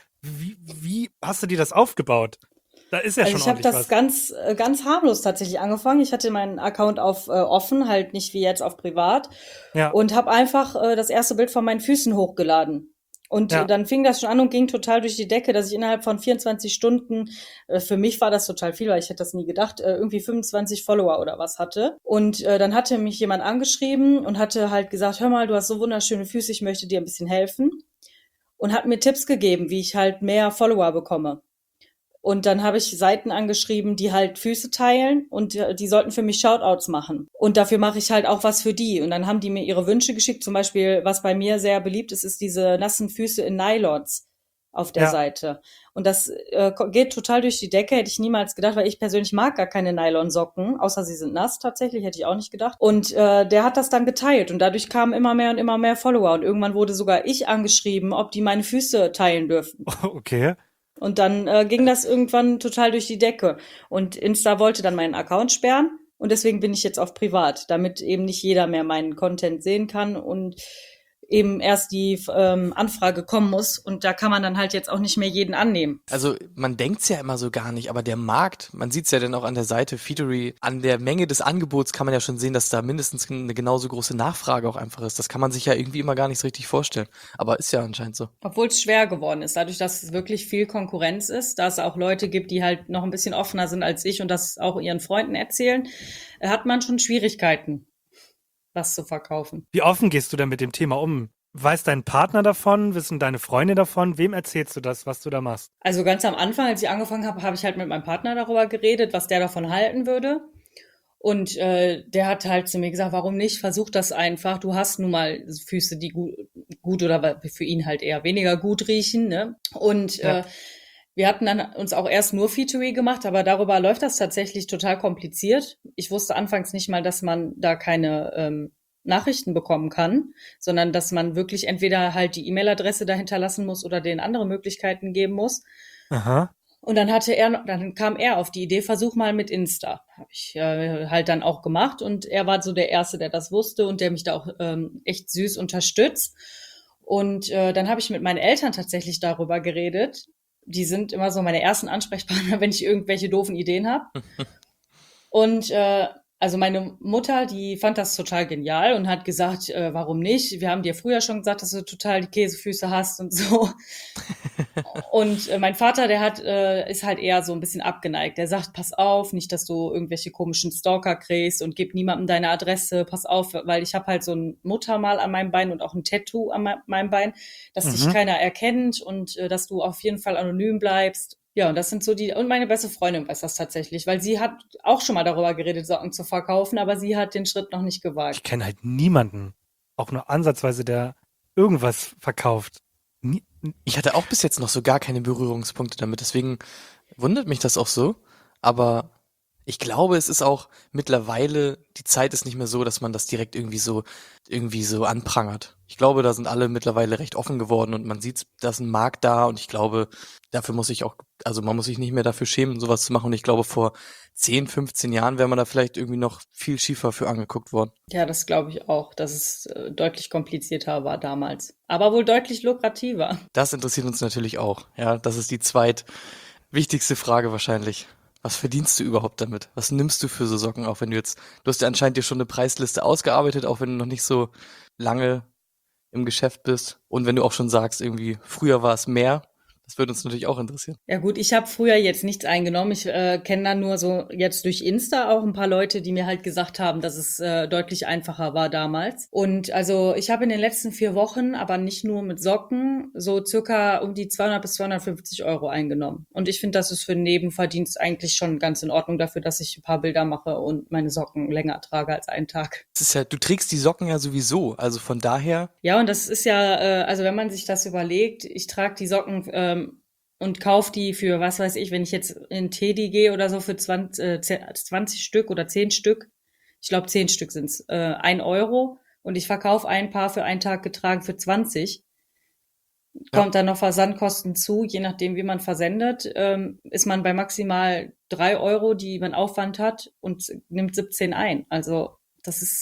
wie hast du dir das aufgebaut? Da ist ja Also schon ich habe ordentlich das was. ganz harmlos tatsächlich angefangen. Ich hatte meinen Account auf offen, halt nicht wie jetzt auf privat Ja, und habe einfach das erste Bild von meinen Füßen hochgeladen. Und ja. dann fing das schon an und ging total durch die Decke, dass ich innerhalb von 24 Stunden, für mich war das total viel, weil ich hätte das nie gedacht, irgendwie 25 Follower oder was hatte. Und dann hatte mich jemand angeschrieben und hatte halt gesagt, hör mal, du hast so wunderschöne Füße, ich möchte dir ein bisschen helfen. Und hat mir Tipps gegeben, wie ich halt mehr Follower bekomme. Und dann habe ich Seiten angeschrieben, die halt Füße teilen und die sollten für mich Shoutouts machen. Und dafür mache ich halt auch was für die. Und dann haben die mir ihre Wünsche geschickt. Zum Beispiel, was bei mir sehr beliebt ist, ist diese nassen Füße in Nylons auf der Ja. Seite. Und das geht total durch die Decke, hätte ich niemals gedacht, weil ich persönlich mag gar keine Nylonsocken, außer sie sind nass tatsächlich, hätte ich auch nicht gedacht. Und der hat das dann geteilt und dadurch kamen immer mehr und immer mehr Follower. Und irgendwann wurde sogar ich angeschrieben, ob die meine Füße teilen dürfen. Okay. Und dann ging das irgendwann total durch die Decke. Und Insta wollte dann meinen Account sperren. Und deswegen bin ich jetzt auf privat, damit eben nicht jeder mehr meinen Content sehen kann und eben erst die Anfrage kommen muss. Und da kann man dann halt jetzt auch nicht mehr jeden annehmen. Also man denkt's ja immer so gar nicht, aber der Markt, man sieht's ja dann auch an der Seite Feedery, an der Menge des Angebots kann man ja schon sehen, dass da mindestens eine genauso große Nachfrage auch einfach ist. Das kann man sich ja irgendwie immer gar nicht so richtig vorstellen. Aber ist ja anscheinend so. Obwohl es schwer geworden ist, dadurch, dass es wirklich viel Konkurrenz ist, da es auch Leute gibt, die halt noch ein bisschen offener sind als ich und das auch ihren Freunden erzählen, hat man schon Schwierigkeiten, was zu verkaufen. Wie offen gehst du denn mit dem Thema um? Weiß dein Partner davon? Wissen deine Freunde davon? Wem erzählst du das, was du da machst? Also ganz am Anfang, als ich angefangen habe, habe ich halt mit meinem Partner darüber geredet, was der davon halten würde. Und der hat halt zu mir gesagt, warum nicht? Versuch das einfach. Du hast nun mal Füße, die gut oder für ihn halt eher weniger gut riechen. Ne? Und Ja. wir hatten dann uns auch erst nur Feetery gemacht, aber darüber läuft das tatsächlich total kompliziert. Ich wusste anfangs nicht mal, dass man da keine Nachrichten bekommen kann, sondern dass man wirklich entweder halt die E-Mail-Adresse dahinter lassen muss oder denen andere Möglichkeiten geben muss. Aha. Und dann kam er auf die Idee, versuch mal mit Insta. Habe ich halt dann auch gemacht und er war so der Erste, der das wusste und der mich da auch echt süß unterstützt. Und dann habe ich mit meinen Eltern tatsächlich darüber geredet. Die sind immer so meine ersten Ansprechpartner, wenn ich irgendwelche doofen Ideen habe. Und also meine Mutter, die fand das total genial und hat gesagt, warum nicht? Wir haben dir früher schon gesagt, dass du total die Käsefüße hast und so. Und mein Vater, ist halt eher so ein bisschen abgeneigt. Der sagt, pass auf, nicht, dass du irgendwelche komischen Stalker kriegst und gib niemandem deine Adresse. Pass auf, weil ich habe halt so ein Muttermal an meinem Bein und auch ein Tattoo an meinem Bein, dass dich keiner erkennt und dass du auf jeden Fall anonym bleibst. Ja, und das sind so und meine beste Freundin weiß das tatsächlich, weil sie hat auch schon mal darüber geredet, Socken zu verkaufen, aber sie hat den Schritt noch nicht gewagt. Ich kenne halt niemanden, auch nur ansatzweise, der irgendwas verkauft. Ich hatte auch bis jetzt noch so gar keine Berührungspunkte damit, deswegen wundert mich das auch so. Aber ich glaube, es ist auch mittlerweile, die Zeit ist nicht mehr so, dass man das direkt irgendwie so anprangert. Ich glaube, da sind alle mittlerweile recht offen geworden und man sieht, da ist ein Markt da und ich glaube, dafür muss ich auch, also man muss sich nicht mehr dafür schämen, sowas zu machen. Und ich glaube, vor 10, 15 Jahren wäre man da vielleicht irgendwie noch viel schiefer für angeguckt worden. Ja, das glaube ich auch, dass es deutlich komplizierter war damals. Aber wohl deutlich lukrativer. Das interessiert uns natürlich auch. Ja, das ist die zweitwichtigste Frage wahrscheinlich. Was verdienst du überhaupt damit? Was nimmst du für so Socken, auch wenn du hast ja anscheinend dir schon eine Preisliste ausgearbeitet, auch wenn du noch nicht so lange im Geschäft bist. Und wenn du auch schon sagst, irgendwie, früher war es mehr, das würde uns natürlich auch interessieren. Ja gut, ich habe früher jetzt nichts eingenommen. Ich kenne dann nur so jetzt durch Insta auch ein paar Leute, die mir halt gesagt haben, dass es deutlich einfacher war damals. Und also ich habe in den letzten 4 Wochen, aber nicht nur mit Socken, so circa um die 200 bis 250 Euro eingenommen. Und ich finde, das ist für einen Nebenverdienst eigentlich schon ganz in Ordnung dafür, dass ich ein paar Bilder mache und meine Socken länger trage als einen Tag. Das ist ja, du trägst die Socken ja sowieso, also von daher, Ja, und das ist ja, also wenn man sich das überlegt, ich trage die Socken und kaufe die für, was weiß ich, wenn ich jetzt in Teddy gehe oder so für 20 Stück oder 10 Stück, ich glaube 10 Stück sind's, 1 Euro und ich verkaufe ein Paar für einen Tag getragen für 20. ja, Kommt dann noch Versandkosten zu, je nachdem, wie man versendet, ist man bei maximal 3 Euro, die man Aufwand hat und nimmt 17 ein. Also das ist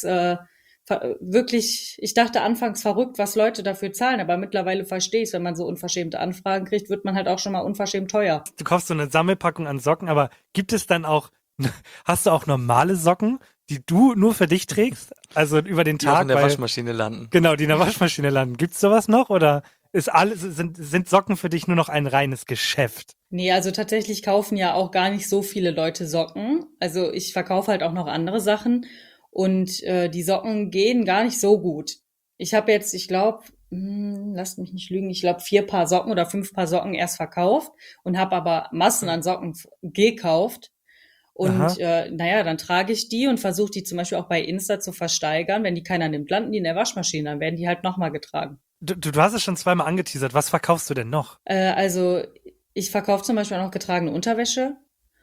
wirklich, ich dachte anfangs verrückt, was Leute dafür zahlen, aber mittlerweile verstehe ich es, wenn man so unverschämte Anfragen kriegt, wird man halt auch schon mal unverschämt teuer. Du kaufst so eine Sammelpackung an Socken, aber gibt es dann auch, hast du auch normale Socken, die du nur für dich trägst? Also über den die auch Tag? in der Waschmaschine landen. Genau, die in der Waschmaschine landen. Gibt's sowas noch oder sind Socken für dich nur noch ein reines Geschäft? Nee, also tatsächlich kaufen ja auch gar nicht so viele Leute Socken. Also ich verkaufe halt auch noch andere Sachen und die Socken gehen gar nicht so gut. Ich habe jetzt, ich glaube, lasst mich nicht lügen, ich glaube 4 Paar Socken oder 5 Paar Socken erst verkauft und habe aber Massen an Socken gekauft. Und Aha. naja, dann trage ich die und versuche die zum Beispiel auch bei Insta zu versteigern. Wenn die keiner nimmt, landen die in der Waschmaschine, dann werden die halt nochmal getragen. Du hast es schon zweimal angeteasert. Was verkaufst du denn noch? Also ich verkaufe zum Beispiel auch noch getragene Unterwäsche.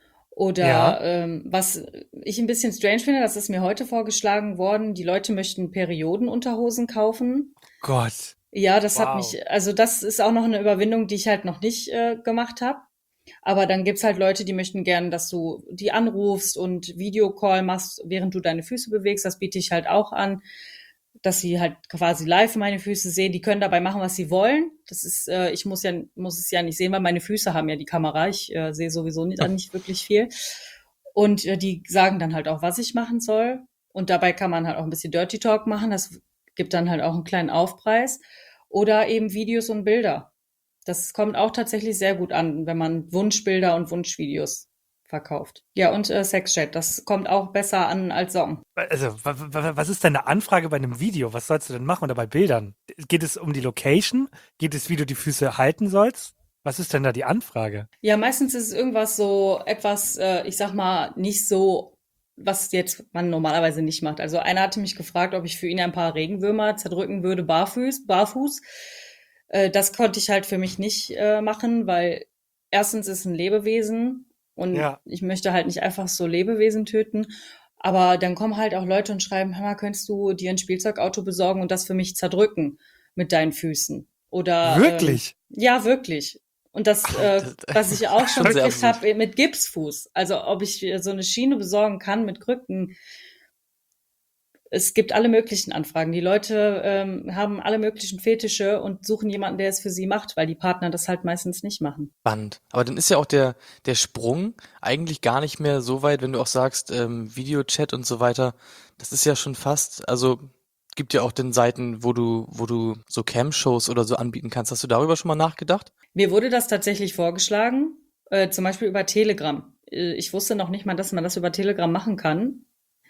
Ja. Oder was ich ein bisschen strange finde, das ist mir heute vorgeschlagen worden, die Leute möchten Periodenunterhosen kaufen. Gott. Ja, das hat Wow. mich, also das ist auch noch eine Überwindung, die ich halt noch nicht gemacht habe. Aber dann gibt's halt Leute, die möchten gern, dass du die anrufst und Videocall machst, während du deine Füße bewegst. Das biete ich halt auch an, dass sie halt quasi live meine Füße sehen. Die können dabei machen, was sie wollen. Das ist, ich muss es ja nicht sehen, weil meine Füße haben ja die Kamera. Ich sehe sowieso nicht wirklich viel. Und die sagen dann halt auch, was ich machen soll. Und dabei kann man halt auch ein bisschen Dirty Talk machen. Das gibt dann halt auch einen kleinen Aufpreis. Oder eben Videos und Bilder. Das kommt auch tatsächlich sehr gut an, wenn man Wunschbilder und Wunschvideos verkauft. Ja, und Sexchat, das kommt auch besser an als Socken. Also, was ist deine Anfrage bei einem Video? Was sollst du denn machen oder bei Bildern? Geht es um die Location? Geht es, wie du die Füße halten sollst? Was ist denn da die Anfrage? Ja, meistens ist es irgendwas so etwas, ich sag mal, nicht so, was jetzt man normalerweise nicht macht. Also einer hatte mich gefragt, ob ich für ihn ein paar Regenwürmer zerdrücken würde, barfuß. Das konnte ich halt für mich nicht machen, weil erstens ist ein Lebewesen und Ja. ich möchte halt nicht einfach so Lebewesen töten. Aber dann kommen halt auch Leute und schreiben, hör mal, könntest du dir ein Spielzeugauto besorgen und das für mich zerdrücken mit deinen Füßen? Oder Wirklich? ja, wirklich. Und das, das- was ich auch schon Schon sehr gekriegt absurd. habe mit Gipsfuß. Also ob ich so eine Schiene besorgen kann mit Krücken. Es gibt alle möglichen Anfragen. Die Leute haben alle möglichen Fetische und suchen jemanden, der es für sie macht, weil die Partner das halt meistens nicht machen. Spannend. Aber dann ist ja auch der Sprung eigentlich gar nicht mehr so weit, wenn du auch sagst, Videochat und so weiter. Das ist ja schon fast, also gibt ja auch den Seiten, wo du so Cam-Shows oder so anbieten kannst. Hast du darüber schon mal nachgedacht? Mir wurde das tatsächlich vorgeschlagen, zum Beispiel über Telegram. Ich wusste noch nicht mal, dass man das über Telegram machen kann.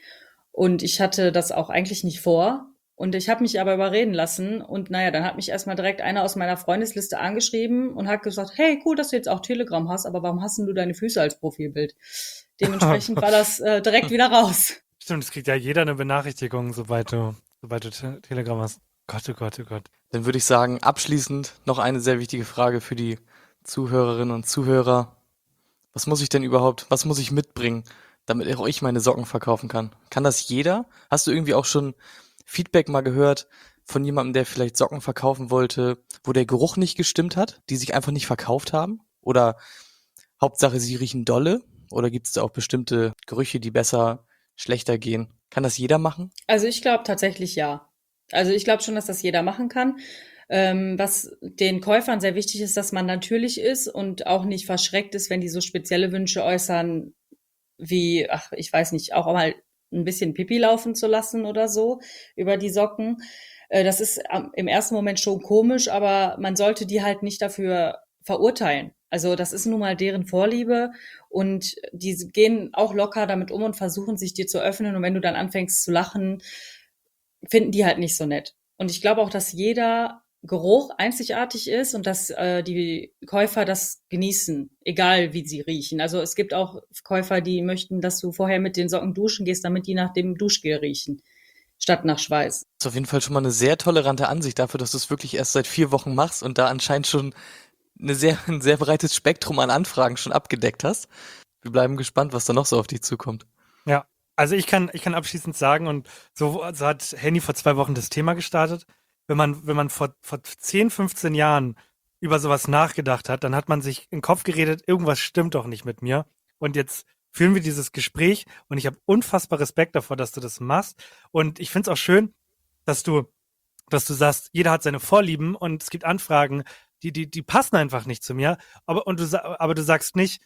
Und ich hatte das auch eigentlich nicht vor. Und ich habe mich aber überreden lassen. Und naja, dann hat mich erstmal direkt einer aus meiner Freundesliste angeschrieben und hat gesagt, hey, cool, dass du jetzt auch Telegram hast, aber warum hast denn du deine Füße als Profilbild? Dementsprechend war das direkt wieder raus. Stimmt, es kriegt ja jeder eine Benachrichtigung, sobald du Telegram hast. Gott, oh Gott, oh Gott. Dann würde ich sagen, abschließend noch eine sehr wichtige Frage für die Zuhörerinnen und Zuhörer. Was muss ich mitbringen, damit auch ich meine Socken verkaufen kann? Kann das jeder? Hast du irgendwie auch schon Feedback mal gehört von jemandem, der vielleicht Socken verkaufen wollte, wo der Geruch nicht gestimmt hat, die sich einfach nicht verkauft haben? Oder Hauptsache, sie riechen dolle? Oder gibt es da auch bestimmte Gerüche, die besser, schlechter gehen? Kann das jeder machen? Also ich glaube tatsächlich ja. Also ich glaube schon, dass das jeder machen kann. Was den Käufern sehr wichtig ist, dass man natürlich ist und auch nicht verschreckt ist, wenn die so spezielle Wünsche äußern, wie, ach, ich weiß nicht, auch mal ein bisschen Pipi laufen zu lassen oder so über die Socken. Das ist im ersten Moment schon komisch, aber man sollte die halt nicht dafür verurteilen. Also das ist nun mal deren Vorliebe und die gehen auch locker damit um und versuchen sich dir zu öffnen und wenn du dann anfängst zu lachen, finden die halt nicht so nett. Und ich glaube auch, dass jeder Geruch einzigartig ist und dass die Käufer das genießen, egal wie sie riechen. Also es gibt auch Käufer, die möchten, dass du vorher mit den Socken duschen gehst, damit die nach dem Duschgel riechen, statt nach Schweiß. Das ist auf jeden Fall schon mal eine sehr tolerante Ansicht dafür, dass du es wirklich erst seit 4 Wochen machst und da anscheinend schon ein sehr breites Spektrum an Anfragen schon abgedeckt hast. Wir bleiben gespannt, was da noch so auf dich zukommt. Ja, also ich kann abschließend sagen, und so hat Henny vor 2 Wochen das Thema gestartet. Wenn man vor 10, 15 Jahren über sowas nachgedacht hat, dann hat man sich in den Kopf geredet, irgendwas stimmt doch nicht mit mir. Und jetzt führen wir dieses Gespräch und ich habe unfassbar Respekt davor, dass du das machst. Und ich finde es auch schön, dass du sagst, jeder hat seine Vorlieben und es gibt Anfragen, die passen einfach nicht zu mir. Aber du sagst nicht,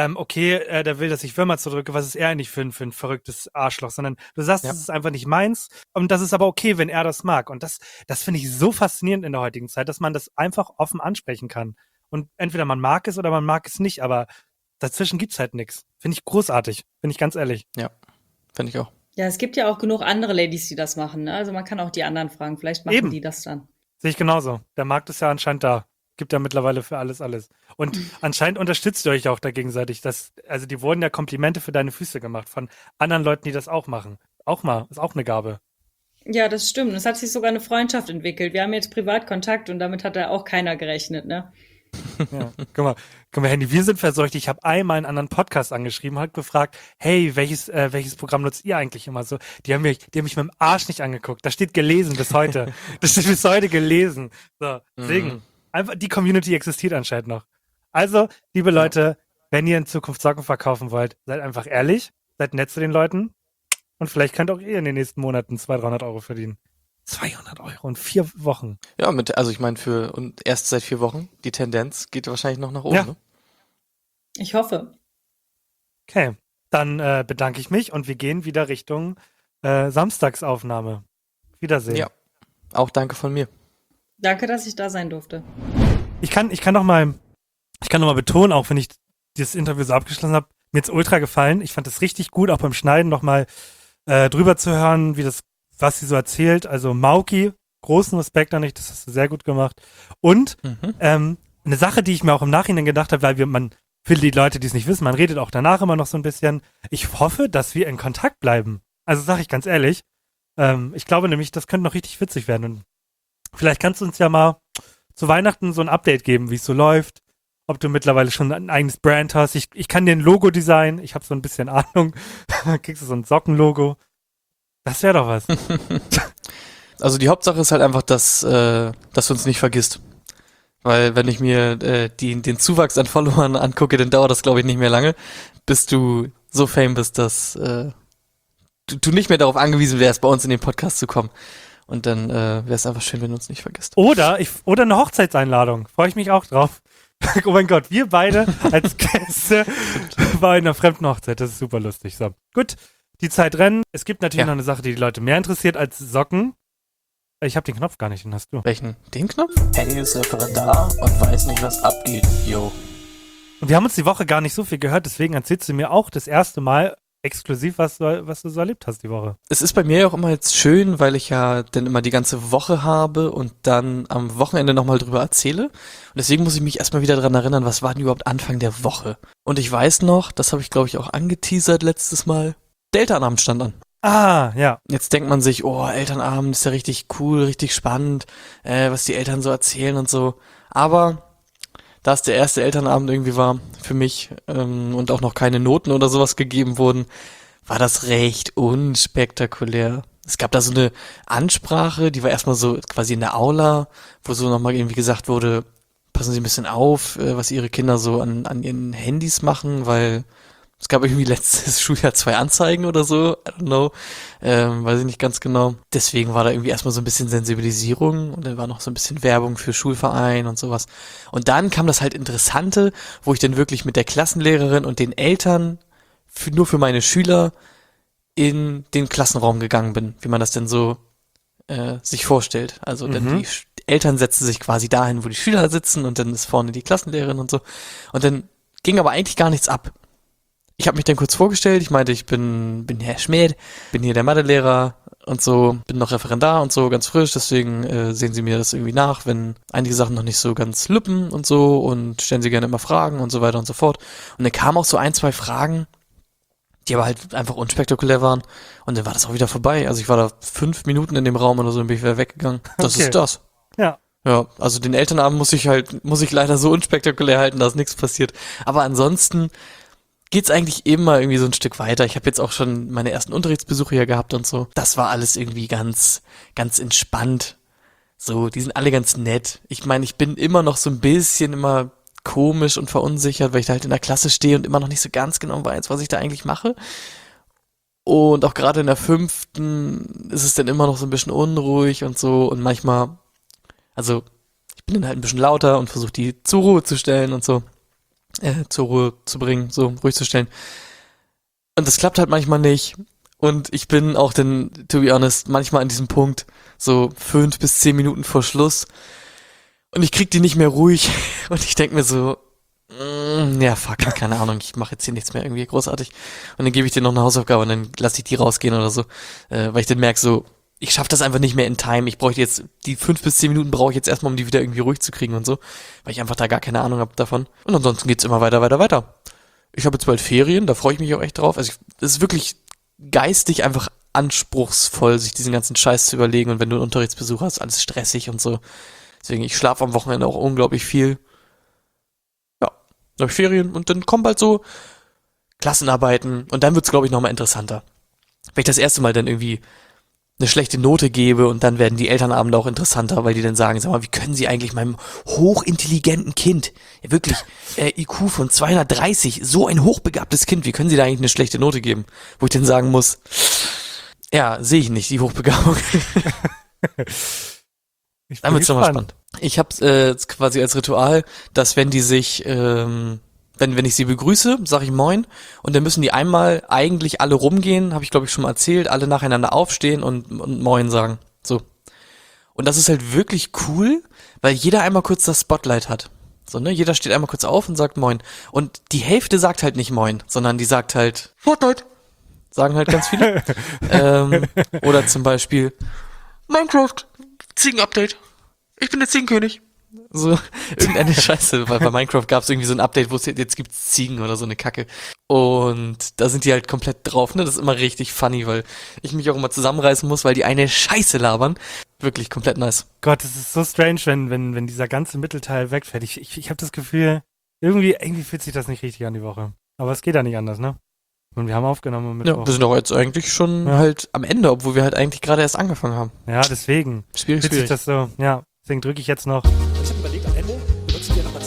okay, der will, dass ich Würmer zudrücke, was ist er eigentlich für ein verrücktes Arschloch, sondern du sagst, Ja. das ist einfach nicht meins und das ist aber okay, wenn er das mag. Und das finde ich so faszinierend in der heutigen Zeit, dass man das einfach offen ansprechen kann. Und entweder man mag es oder man mag es nicht, aber dazwischen gibt's halt nichts. Finde ich großartig, bin ich ganz ehrlich. Ja, finde ich auch. Ja, es gibt ja auch genug andere Ladies, die das machen. Ne? Also man kann auch die anderen fragen. Vielleicht machen Eben. die das dann. Sehe ich genauso. Der Markt ist ja anscheinend da. Gibt ja mittlerweile für alles. Und anscheinend unterstützt ihr euch auch da gegenseitig. Also die wurden ja Komplimente für deine Füße gemacht von anderen Leuten, die das auch machen. Ist auch eine Gabe. Ja, das stimmt. Es hat sich sogar eine Freundschaft entwickelt. Wir haben jetzt Privatkontakt und damit hat da auch keiner gerechnet, ne? Ja. Guck mal, Handy, wir sind verseucht. Ich habe einmal einen anderen Podcast angeschrieben, halt gefragt, hey, welches Programm nutzt ihr eigentlich immer so? Die haben mich mit dem Arsch nicht angeguckt. Da steht gelesen bis heute. Das steht bis heute gelesen. So, deswegen. Einfach, die Community existiert anscheinend noch. Also, liebe Leute, wenn ihr in Zukunft Socken verkaufen wollt, seid einfach ehrlich, seid nett zu den Leuten und vielleicht könnt auch ihr in den nächsten Monaten 200-300 Euro verdienen. 200 Euro in 4 Wochen. Ja, also ich meine, und erst seit 4 Wochen, die Tendenz geht wahrscheinlich noch nach oben, Ja. ne? Ich hoffe. Okay, dann bedanke ich mich und wir gehen wieder Richtung Samstagsaufnahme. Wiedersehen. Ja. Auch danke von mir. Danke, dass ich da sein durfte. Ich kann noch mal betonen, auch wenn ich das Interview so abgeschlossen habe, mir hat's ultra gefallen. Ich fand es richtig gut, auch beim Schneiden noch mal drüber zu hören, was sie so erzählt. Also Mauki, großen Respekt an dich, das hast du sehr gut gemacht. Und eine Sache, die ich mir auch im Nachhinein gedacht habe, weil für die Leute, die es nicht wissen, man redet auch danach immer noch so ein bisschen. Ich hoffe, dass wir in Kontakt bleiben. Also sage ich ganz ehrlich. Ich glaube nämlich, das könnte noch richtig witzig werden. Und vielleicht kannst du uns ja mal zu Weihnachten so ein Update geben, wie es so läuft. Ob du mittlerweile schon ein eigenes Brand hast. Ich kann dir ein Logo designen. Ich habe so ein bisschen Ahnung. Dann kriegst du so ein Sockenlogo. Das wäre doch was. Also die Hauptsache ist halt einfach, dass du uns nicht vergisst. Weil wenn ich mir den Zuwachs an Followern angucke, dann dauert das, glaube ich, nicht mehr lange, bis du so fame bist, dass du nicht mehr darauf angewiesen wärst, bei uns in den Podcast zu kommen. Und dann wäre es einfach schön, wenn du uns nicht vergisst. Oder eine Hochzeitseinladung. Freue ich mich auch drauf. Oh mein Gott, wir beide als Gäste bei einer fremden Hochzeit. Das ist super lustig. So, gut, die Zeit rennt. Es gibt natürlich noch eine Sache, die Leute mehr interessiert als Socken. Ich habe den Knopf gar nicht, den hast du. Welchen? Den Knopf? Henny ist Referendar und weiß nicht, was abgeht, yo. Und wir haben uns die Woche gar nicht so viel gehört, deswegen erzählst du mir auch das erste Mal exklusiv, was du so erlebt hast die Woche. Es ist bei mir ja auch immer jetzt schön, weil ich ja dann immer die ganze Woche habe und dann am Wochenende nochmal drüber erzähle. Und deswegen muss ich mich erstmal wieder dran erinnern, was war denn überhaupt Anfang der Woche? Und ich weiß noch, das habe ich glaube ich auch angeteasert letztes Mal, der Elternabend stand an. Ah, ja. Jetzt denkt man sich, oh, Elternabend ist ja richtig cool, richtig spannend, was die Eltern so erzählen und so. Aber da es der erste Elternabend irgendwie war für mich und auch noch keine Noten oder sowas gegeben wurden, war das recht unspektakulär. Es gab da so eine Ansprache, die war erstmal so quasi in der Aula, wo so nochmal irgendwie gesagt wurde, passen Sie ein bisschen auf, was Ihre Kinder so an ihren Handys machen, weil es gab irgendwie letztes Schuljahr 2 Anzeigen oder so, I don't know, weiß ich nicht ganz genau. Deswegen war da irgendwie erstmal so ein bisschen Sensibilisierung und dann war noch so ein bisschen Werbung für Schulverein und sowas. Und dann kam das halt Interessante, wo ich dann wirklich mit der Klassenlehrerin und den Eltern nur für meine Schüler in den Klassenraum gegangen bin, wie man das denn so sich vorstellt. Also dann die Eltern setzen sich quasi dahin, wo die Schüler sitzen und dann ist vorne die Klassenlehrerin und so. Und dann ging aber eigentlich gar nichts ab. Ich habe mich dann kurz vorgestellt, ich meinte, ich bin Herr Schmidt, bin hier der Mathelehrer und so, bin noch Referendar und so, ganz frisch, deswegen sehen Sie mir das irgendwie nach, wenn einige Sachen noch nicht so ganz lüppen und so und stellen Sie gerne immer Fragen und so weiter und so fort. Und dann kamen auch so 1, 2 Fragen, die aber halt einfach unspektakulär waren und dann war das auch wieder vorbei. Also ich war da 5 Minuten in dem Raum oder so und bin ich wieder weggegangen. Das Okay. ist das. Ja. Ja, also den Elternabend muss ich leider so unspektakulär halten, dass nichts passiert. Aber ansonsten geht's eigentlich immer irgendwie so ein Stück weiter. Ich habe jetzt auch schon meine ersten Unterrichtsbesuche hier gehabt und so. Das war alles irgendwie ganz, ganz entspannt. So, die sind alle ganz nett. Ich meine, ich bin immer noch so ein bisschen immer komisch und verunsichert, weil ich da halt in der Klasse stehe und immer noch nicht so ganz genau weiß, was ich da eigentlich mache. Und auch gerade in der 5. ist es dann immer noch so ein bisschen unruhig und so und manchmal, also ich bin dann halt ein bisschen lauter und versuche die zur Ruhe zu stellen und so. Zur Ruhe zu bringen, so ruhig zu stellen. Und das klappt halt manchmal nicht. Und ich bin auch dann, to be honest, manchmal an diesem Punkt so 5 bis 10 Minuten vor Schluss. Und ich krieg die nicht mehr ruhig. Und ich denk mir so, ja fuck, keine Ahnung, ich mache jetzt hier nichts mehr irgendwie großartig. Und dann gebe ich dir noch eine Hausaufgabe und dann lasse ich die rausgehen oder so. Weil ich dann merke so, ich schaffe das einfach nicht mehr in Time. Ich bräuchte jetzt, die 5 bis 10 Minuten brauche ich jetzt erstmal, um die wieder irgendwie ruhig zu kriegen und so. Weil ich einfach da gar keine Ahnung habe davon. Und ansonsten geht's immer weiter, weiter, weiter. Ich habe jetzt bald Ferien, da freue ich mich auch echt drauf. Also es ist wirklich geistig einfach anspruchsvoll, sich diesen ganzen Scheiß zu überlegen. Und wenn du einen Unterrichtsbesuch hast, alles stressig und so. Deswegen, ich schlafe am Wochenende auch unglaublich viel. Ja, dann habe ich Ferien und dann kommen bald so Klassenarbeiten. Und dann wird's, glaube ich, nochmal interessanter. Wenn ich das erste Mal dann irgendwie eine schlechte Note gebe und dann werden die Elternabende auch interessanter, weil die dann sagen, sag mal, wie können Sie eigentlich meinem hochintelligenten Kind, ja wirklich, IQ von 230, so ein hochbegabtes Kind, wie können Sie da eigentlich eine schlechte Note geben? Wo ich dann sagen muss, ja, sehe ich nicht, die Hochbegabung. Ich Dann bin wird's nochmal gespannt. spannend. Ich habe quasi als Ritual, dass wenn die sich, wenn ich sie begrüße, sage ich Moin und dann müssen die einmal eigentlich alle rumgehen, habe ich glaube ich schon mal erzählt, alle nacheinander aufstehen und Moin sagen. So. Und das ist halt wirklich cool, weil jeder einmal kurz das Spotlight hat. So, ne? Jeder steht einmal kurz auf und sagt Moin. Und die Hälfte sagt halt nicht Moin, sondern die sagt halt Fortnite. Sagen halt ganz viele. Oder zum Beispiel Minecraft, Ziegen-Update. Ich bin der Ziegenkönig. So, irgendeine Scheiße. Weil bei Minecraft gab es irgendwie so ein Update, wo es jetzt gibt's Ziegen oder so eine Kacke. Und da sind die halt komplett drauf, ne? Das ist immer richtig funny, weil ich mich auch immer zusammenreißen muss, weil die eine Scheiße labern. Wirklich komplett nice. Gott, es ist so strange, wenn dieser ganze Mittelteil wegfällt. Ich habe das Gefühl, irgendwie fühlt sich das nicht richtig an die Woche. Aber es geht ja nicht anders, ne? Und wir haben aufgenommen am Ja, Mittwoch. wir sind auch jetzt eigentlich schon halt am Ende, obwohl wir halt eigentlich gerade erst angefangen haben. Ja, deswegen. Schwierig, Fühlt sich schwierig. das so, ja. Deswegen drücke ich jetzt noch. Ich habe überlegt, am Ende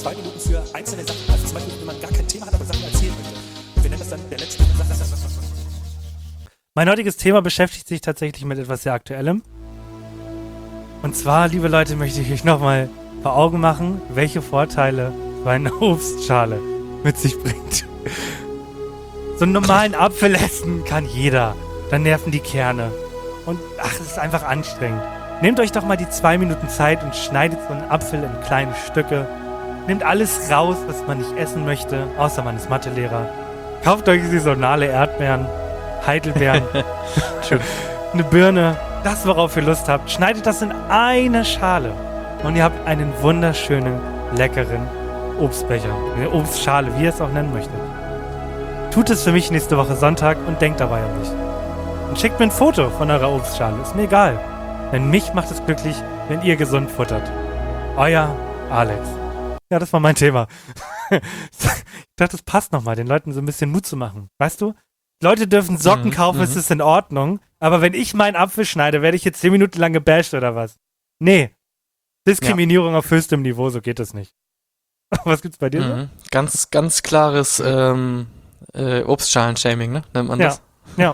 2 Minuten für einzelne Sachen. Also zum Beispiel, wenn man gar kein Thema hat, aber Sachen erzählen möchte. Und wir nennen das dann der letzte Satz. Mein heutiges Thema beschäftigt sich tatsächlich mit etwas sehr Aktuellem. Und zwar, liebe Leute, möchte ich euch nochmal vor Augen machen, welche Vorteile so eine Obstschale mit sich bringt. So einen normalen Apfel essen kann jeder. Dann nerven die Kerne. Und es ist einfach anstrengend. Nehmt euch doch mal die 2 Minuten Zeit und schneidet so einen Apfel in kleine Stücke. Nehmt alles raus, was man nicht essen möchte, außer man ist Mathelehrer. Kauft euch saisonale Erdbeeren, Heidelbeeren, eine Birne, das, worauf ihr Lust habt. Schneidet das in eine Schale. Und ihr habt einen wunderschönen, leckeren Obstbecher. Eine Obstschale, wie ihr es auch nennen möchtet. Tut es für mich nächste Woche Sonntag und denkt dabei an mich. Und schickt mir ein Foto von eurer Obstschale, ist mir egal. Denn mich macht es glücklich, wenn ihr gesund futtert. Euer Alex. Ja, das war mein Thema. Ich dachte, das passt nochmal, den Leuten so ein bisschen Mut zu machen. Weißt du? Leute dürfen Socken kaufen, es ist in Ordnung. Aber wenn ich meinen Apfel schneide, werde ich jetzt 10 Minuten lang gebasht oder was? Nee. Diskriminierung auf höchstem Niveau, so geht das nicht. Was gibt's bei dir so? Ganz, ganz klares Obstschalen-Shaming, ne? Nennt man das? Ja.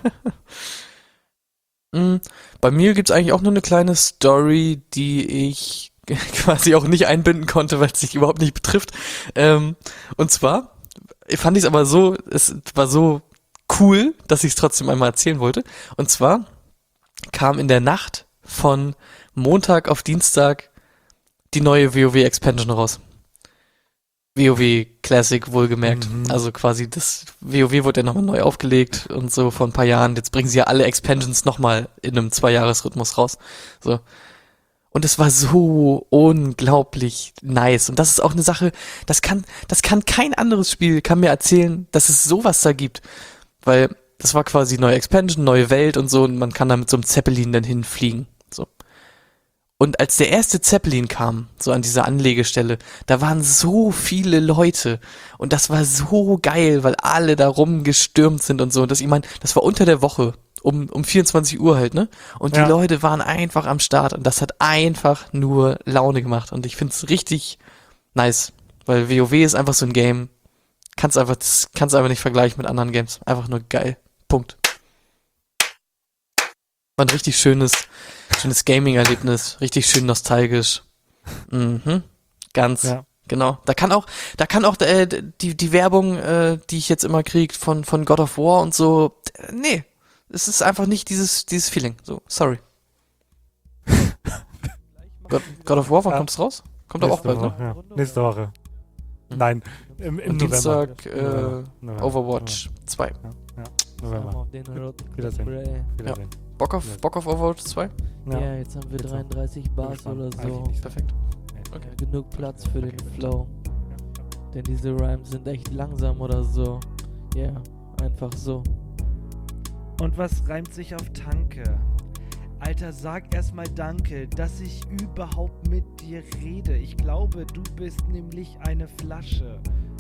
Bei mir gibt's eigentlich auch nur eine kleine Story, die ich quasi auch nicht einbinden konnte, weil es sich überhaupt nicht betrifft. Und zwar fand ich es aber so, es war so cool, dass ich es trotzdem einmal erzählen wollte. Und zwar kam in der Nacht von Montag auf Dienstag die neue WoW-Expansion raus. WoW Classic wohlgemerkt. Also quasi das WoW wurde ja nochmal neu aufgelegt und so vor ein paar Jahren. Jetzt bringen sie ja alle Expansions nochmal in einem 2-Jahres-Rhythmus raus. So. Und es war so unglaublich nice. Und das ist auch eine Sache, das kann kein anderes Spiel, kann mir erzählen, dass es sowas da gibt. Weil das war quasi neue Expansion, neue Welt und so und man kann da mit so einem Zeppelin dann hinfliegen. So. Und als der erste Zeppelin kam, so an dieser Anlegestelle, da waren so viele Leute und das war so geil, weil alle da rumgestürmt sind und so. Und das, ich meine, das war unter der Woche, um 24 Uhr halt, ne? Und die Leute waren einfach am Start und das hat einfach nur Laune gemacht. Und ich find's richtig nice, weil WoW ist einfach so ein Game, kannst einfach nicht vergleichen mit anderen Games. Einfach nur geil. Punkt. War ein richtig schönes Gaming-Erlebnis, richtig schön nostalgisch. Ganz, genau. Da kann auch die Werbung, die ich jetzt immer kriege von God of War und so, nee, es ist einfach nicht dieses Feeling. So, sorry. God of War, wann kommt es raus? Kommt aber auch bald, ne? Ja. Nächste Woche. Nein, im und November. Dienstag Overwatch 2. Ja, November. Wiedersehen. Bock auf Overwatch 2? Ja, jetzt haben wir 33 Bars oder so. Perfekt. Okay. Genug Platz für den Flow. Denn diese Rhymes sind echt langsam oder so. Ja, einfach so. Und was reimt sich auf Tanke? Alter, sag erstmal Danke, dass ich überhaupt mit dir rede. Ich glaube, du bist nämlich eine Flasche.